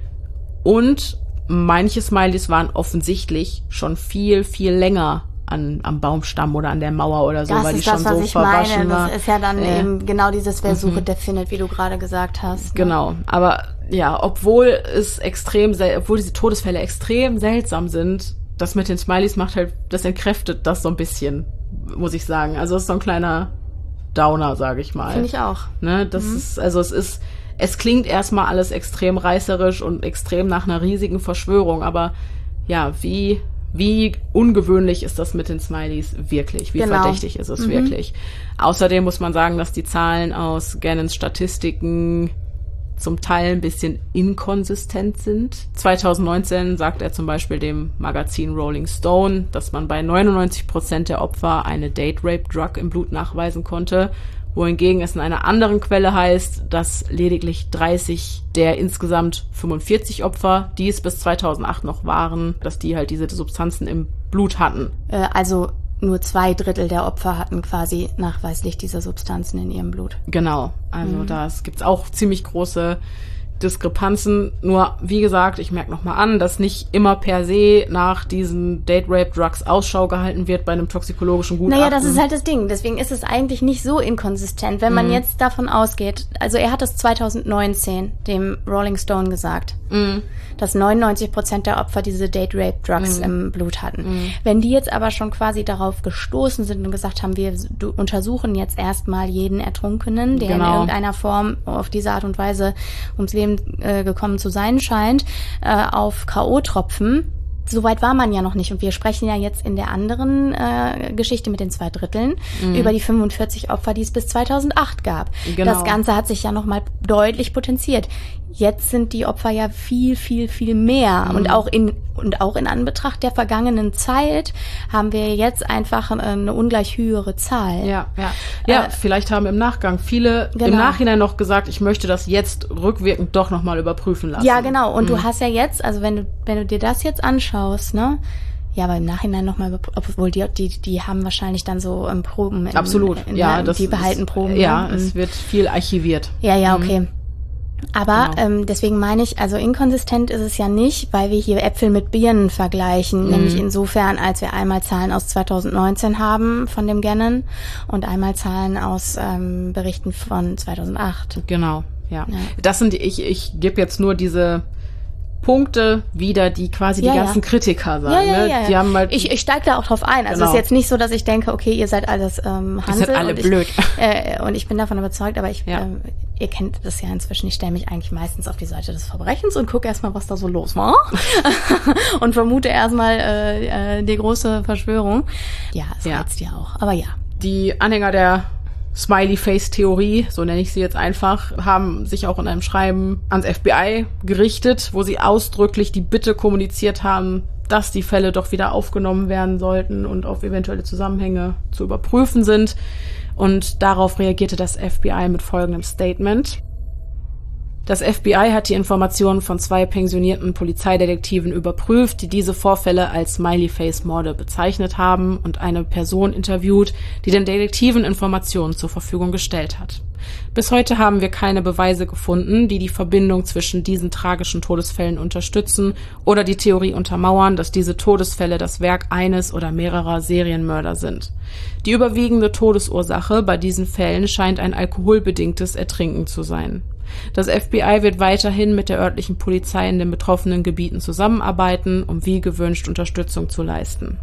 Speaker 2: Und manche Smileys waren offensichtlich schon viel, viel länger am Baumstamm oder an der Mauer oder so,
Speaker 1: Das
Speaker 2: weil die
Speaker 1: ist
Speaker 2: schon
Speaker 1: das, was
Speaker 2: so
Speaker 1: ich
Speaker 2: verwaschen
Speaker 1: meine.
Speaker 2: war.
Speaker 1: Das ist ja dann eben genau dieses, wer sucht, der findet, wie du gerade gesagt hast. Ne?
Speaker 2: Genau, aber ja, obwohl diese Todesfälle extrem seltsam sind, das mit den Smileys das entkräftet das so ein bisschen, muss ich sagen. Also es ist so ein kleiner Downer, sage ich mal.
Speaker 1: Finde ich auch.
Speaker 2: Ne, das ist, also es klingt erstmal alles extrem reißerisch und extrem nach einer riesigen Verschwörung, aber ja, wie ungewöhnlich ist das mit den Smileys wirklich? Wie verdächtig ist es wirklich? Außerdem muss man sagen, dass die Zahlen aus Gannons Statistiken zum Teil ein bisschen inkonsistent sind. 2019 sagt er zum Beispiel dem Magazin Rolling Stone, dass man bei 99% der Opfer eine Date-Rape-Drug im Blut nachweisen konnte, wohingegen es in einer anderen Quelle heißt, dass lediglich 30 der insgesamt 45 Opfer, die es bis 2008 noch waren, dass die halt diese Substanzen im Blut hatten.
Speaker 1: Also nur 2/3 der Opfer hatten quasi nachweislich diese Substanzen in ihrem Blut.
Speaker 2: Genau, also da gibt's auch ziemlich große Diskrepanzen. Nur, wie gesagt, ich merke nochmal an, dass nicht immer per se nach diesen Date-Rape-Drugs Ausschau gehalten wird bei einem toxikologischen Gutachten.
Speaker 1: Naja, das ist halt das Ding. Deswegen ist es eigentlich nicht so inkonsistent, wenn man jetzt davon ausgeht. Also er hat es 2019 dem Rolling Stone gesagt, dass 99% der Opfer diese Date-Rape-Drugs im Blut hatten. Wenn die jetzt aber schon quasi darauf gestoßen sind und gesagt haben, wir untersuchen jetzt erstmal jeden Ertrunkenen, der in irgendeiner Form auf diese Art und Weise ums Leben gekommen zu sein scheint, auf K.O.-Tropfen. Soweit war man ja noch nicht. Und wir sprechen ja jetzt in der anderen Geschichte mit den 2/3 über die 45 Opfer, die es bis 2008 gab.
Speaker 2: Genau.
Speaker 1: Das Ganze hat sich ja nochmal deutlich potenziert. Jetzt sind die Opfer ja viel, viel, viel mehr und auch in Und auch in Anbetracht der vergangenen Zeit haben wir jetzt einfach eine ungleich höhere Zahl.
Speaker 2: Ja, vielleicht haben im Nachgang viele im Nachhinein noch gesagt, ich möchte das jetzt rückwirkend doch nochmal überprüfen lassen.
Speaker 1: Ja, genau. Und du hast ja jetzt, also wenn du dir das jetzt anschaust, ne? Ja, aber im Nachhinein nochmal, obwohl die haben wahrscheinlich dann so Proben.
Speaker 2: Absolut,
Speaker 1: die behalten Proben.
Speaker 2: Ja, es wird viel archiviert.
Speaker 1: Ja, okay. Aber deswegen meine ich, also inkonsistent ist es ja nicht, weil wir hier Äpfel mit Birnen vergleichen. Nämlich insofern, als wir einmal Zahlen aus 2019 haben von dem Gannon und einmal Zahlen aus Berichten von 2008.
Speaker 2: Genau, ja. Das sind ich gebe jetzt nur diese Punkte wieder, die quasi die ganzen Kritiker sagen.
Speaker 1: Ja.
Speaker 2: Die haben halt
Speaker 1: ich steige da auch drauf ein. Also es ist jetzt nicht so, dass ich denke, okay, ihr seid alles Hansel.
Speaker 2: Ihr seid alle blöd.
Speaker 1: Und ich bin davon überzeugt, aber ihr kennt das ja inzwischen. Ich stelle mich eigentlich meistens auf die Seite des Verbrechens und gucke erstmal, was da so los war. Und vermute erstmal die große Verschwörung. Ja, es reizt ja auch. Aber ja.
Speaker 2: Die Anhänger der Smiley-Face-Theorie, so nenne ich sie jetzt einfach, haben sich auch in einem Schreiben ans FBI gerichtet, wo sie ausdrücklich die Bitte kommuniziert haben, dass die Fälle doch wieder aufgenommen werden sollten und auf eventuelle Zusammenhänge zu überprüfen sind. Und darauf reagierte das FBI mit folgendem Statement. Das FBI hat die Informationen von 2 pensionierten Polizeidetektiven überprüft, die diese Vorfälle als Smiley-Face-Morde bezeichnet haben und eine Person interviewt, die den Detektiven Informationen zur Verfügung gestellt hat. Bis heute haben wir keine Beweise gefunden, die die Verbindung zwischen diesen tragischen Todesfällen unterstützen oder die Theorie untermauern, dass diese Todesfälle das Werk eines oder mehrerer Serienmörder sind. Die überwiegende Todesursache bei diesen Fällen scheint ein alkoholbedingtes Ertrinken zu sein. Das FBI wird weiterhin mit der örtlichen Polizei in den betroffenen Gebieten zusammenarbeiten, um wie gewünscht Unterstützung zu leisten.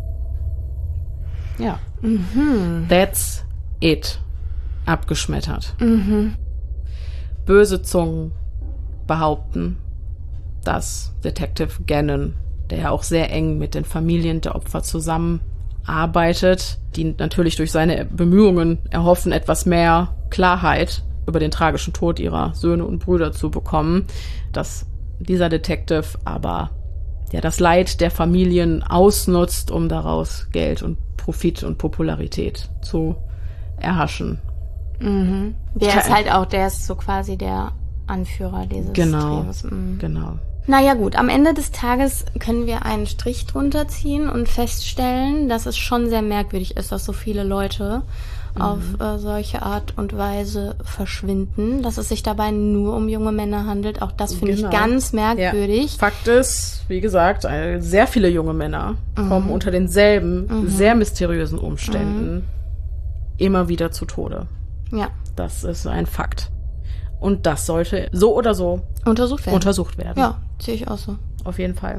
Speaker 2: Ja. That's it. Abgeschmettert. Böse Zungen behaupten, dass Detective Gannon, der ja auch sehr eng mit den Familien der Opfer zusammenarbeitet, die natürlich durch seine Bemühungen erhoffen, etwas mehr Klarheit über den tragischen Tod ihrer Söhne und Brüder zu bekommen, dass dieser Detective aber das Leid der Familien ausnutzt, um daraus Geld und Profit und Popularität zu erhaschen.
Speaker 1: Der ist so quasi der Anführer dieses Trios.
Speaker 2: Genau.
Speaker 1: Naja gut, am Ende des Tages können wir einen Strich drunter ziehen und feststellen, dass es schon sehr merkwürdig ist, dass so viele Leute auf solche Art und Weise verschwinden, dass es sich dabei nur um junge Männer handelt. Auch das finde ich ganz merkwürdig.
Speaker 2: Ja. Fakt ist, wie gesagt, sehr viele junge Männer kommen unter denselben sehr mysteriösen Umständen immer wieder zu Tode.
Speaker 1: Ja.
Speaker 2: Das ist ein Fakt. Und das sollte so oder so untersucht werden.
Speaker 1: Ja, sehe ich auch so.
Speaker 2: Auf jeden Fall.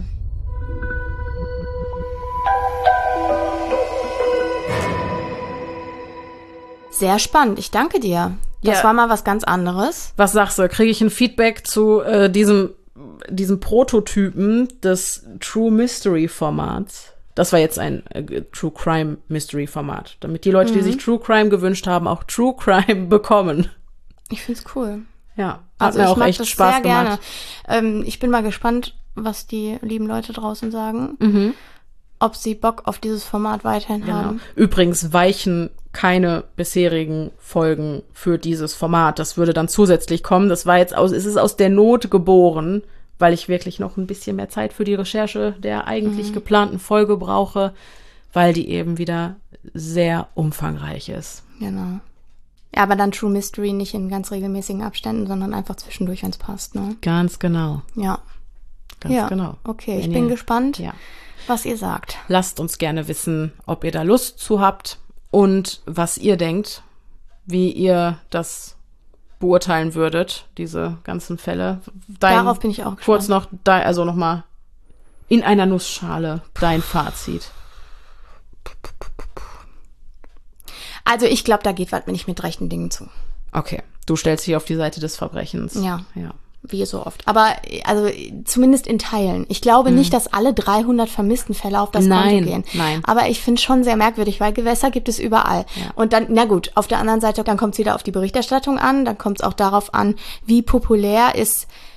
Speaker 1: Sehr spannend. Ich danke dir. Das war mal was ganz anderes.
Speaker 2: Was sagst du? Kriege ich ein Feedback zu diesem Prototypen des True Mystery Formats? Das war jetzt ein True Crime Mystery Format. Damit die Leute, die sich True Crime gewünscht haben, auch True Crime bekommen.
Speaker 1: Ich find's cool.
Speaker 2: Ja, hat mir auch echt Spaß gemacht.
Speaker 1: Gerne. Ich bin mal gespannt, was die lieben Leute draußen sagen. Ob sie Bock auf dieses Format weiterhin haben. Übrigens
Speaker 2: weichen keine bisherigen Folgen für dieses Format. Das würde dann zusätzlich kommen. Es ist aus der Not geboren, weil ich wirklich noch ein bisschen mehr Zeit für die Recherche der eigentlich geplanten Folge brauche, weil die eben wieder sehr umfangreich ist.
Speaker 1: Genau. Ja, aber dann True Mystery nicht in ganz regelmäßigen Abständen, sondern einfach zwischendurch, wenn es passt, ne?
Speaker 2: Ganz genau.
Speaker 1: Ja.
Speaker 2: Ganz genau.
Speaker 1: Okay, ich bin gespannt, was ihr sagt.
Speaker 2: Lasst uns gerne wissen, ob ihr da Lust zu habt und was ihr denkt, wie ihr das beurteilen würdet, diese ganzen Fälle.
Speaker 1: Darauf bin ich auch gespannt.
Speaker 2: Kurz noch, noch mal in einer Nussschale dein Fazit.
Speaker 1: Also ich glaube, da geht was nicht mit rechten Dingen zu.
Speaker 2: Okay, du stellst dich auf die Seite des Verbrechens.
Speaker 1: Ja. Wie so oft. Aber also zumindest in Teilen. Ich glaube nicht, dass alle 300 vermissten Fälle auf das Konto gehen.
Speaker 2: Nein.
Speaker 1: Aber ich finde es schon sehr merkwürdig, weil Gewässer gibt es überall.
Speaker 2: Ja.
Speaker 1: Und dann, na gut, auf der anderen Seite, dann kommt es wieder auf die Berichterstattung an, dann kommt es auch darauf an, wie populär ist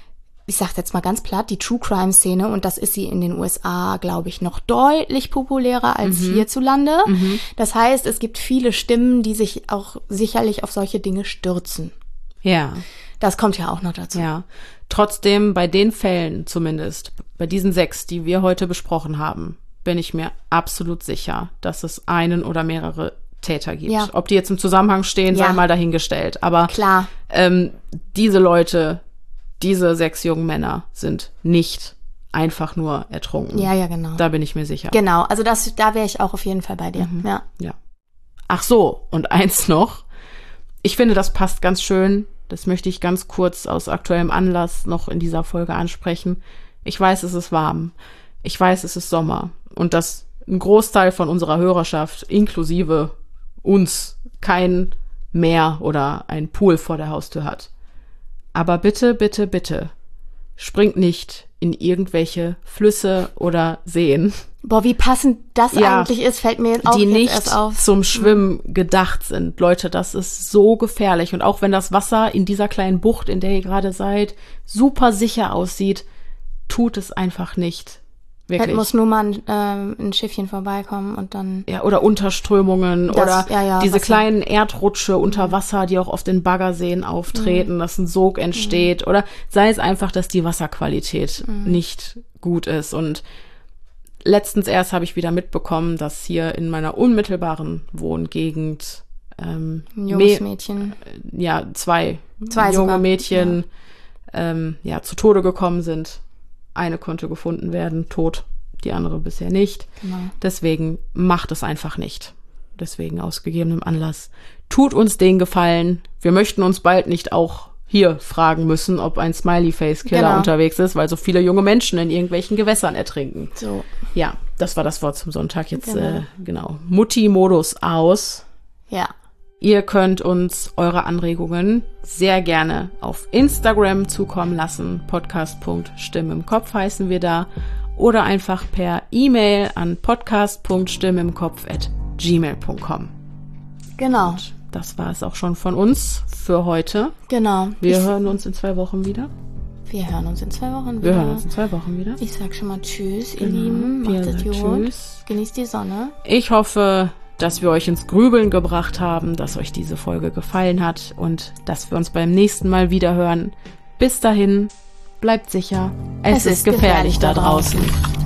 Speaker 1: ich sag's jetzt mal ganz platt, die True-Crime-Szene, und das ist sie in den USA, glaube ich, noch deutlich populärer als hierzulande. Das heißt, es gibt viele Stimmen, die sich auch sicherlich auf solche Dinge stürzen.
Speaker 2: Ja.
Speaker 1: Das kommt ja auch noch dazu.
Speaker 2: Ja. Trotzdem, bei den Fällen zumindest, bei diesen 6, die wir heute besprochen haben, bin ich mir absolut sicher, dass es einen oder mehrere Täter gibt.
Speaker 1: Ja.
Speaker 2: Ob die jetzt im Zusammenhang stehen, sei mal dahingestellt. Aber
Speaker 1: klar.
Speaker 2: Diese Leute, diese 6 jungen Männer sind nicht einfach nur ertrunken.
Speaker 1: Ja, genau.
Speaker 2: Da bin ich mir sicher.
Speaker 1: Genau, also da wäre ich auch auf jeden Fall bei dir.
Speaker 2: Ja. Ach so, und eins noch. Ich finde, das passt ganz schön. Das möchte ich ganz kurz aus aktuellem Anlass noch in dieser Folge ansprechen. Ich weiß, es ist warm. Ich weiß, es ist Sommer. Und dass ein Großteil von unserer Hörerschaft, inklusive uns, kein Meer oder ein Pool vor der Haustür hat. Aber bitte, bitte, bitte, springt nicht in irgendwelche Flüsse oder Seen.
Speaker 1: Boah, wie passend das eigentlich ist, fällt mir auch
Speaker 2: die
Speaker 1: jetzt
Speaker 2: nicht
Speaker 1: erst auf.
Speaker 2: zum Schwimmen gedacht sind. Leute, das ist so gefährlich. Und auch wenn das Wasser in dieser kleinen Bucht, in der ihr gerade seid, super sicher aussieht, tut es einfach nicht. Wirklich.
Speaker 1: Es muss nur mal ein Schiffchen vorbeikommen und dann...
Speaker 2: Ja, oder Unterströmungen oder diese
Speaker 1: Wasser.
Speaker 2: kleinen Erdrutsche unter Wasser, die auch oft in Baggerseen auftreten, dass ein Sog entsteht. Oder sei es einfach, dass die Wasserqualität nicht gut ist. Und letztens erst habe ich wieder mitbekommen, dass hier in meiner unmittelbaren Wohngegend
Speaker 1: junges Mädchen.
Speaker 2: Zwei junge
Speaker 1: sogar.
Speaker 2: Mädchen zu Tode gekommen sind. Eine konnte gefunden werden, tot, die andere bisher nicht.
Speaker 1: Genau.
Speaker 2: Deswegen macht es einfach nicht. Deswegen aus gegebenem Anlass. Tut uns den Gefallen. Wir möchten uns bald nicht auch hier fragen müssen, ob ein Smiley-Face-Killer unterwegs ist, weil so viele junge Menschen in irgendwelchen Gewässern ertrinken.
Speaker 1: So.
Speaker 2: Ja, das war das Wort zum Sonntag. Jetzt, Mutti-Modus aus.
Speaker 1: Ja.
Speaker 2: Ihr könnt uns eure Anregungen sehr gerne auf Instagram zukommen lassen. Podcast.stimme im Kopf heißen wir da. Oder einfach per E-Mail an podcast.stimmimkopf@gmail.com.
Speaker 1: Genau.
Speaker 2: Und das war es auch schon von uns für heute.
Speaker 1: Genau.
Speaker 2: Wir hören uns in 2 Wochen wieder.
Speaker 1: Wir hören uns in 2 Wochen wieder.
Speaker 2: Wir hören uns in 2 Wochen wieder.
Speaker 1: Ich sag schon mal Tschüss, ihr Lieben. Macht es gut.
Speaker 2: Tschüss.
Speaker 1: Genießt die Sonne.
Speaker 2: Ich hoffe, dass wir euch ins Grübeln gebracht haben, dass euch diese Folge gefallen hat und dass wir uns beim nächsten Mal wieder hören. Bis dahin, bleibt sicher. Es ist gefährlich da draußen.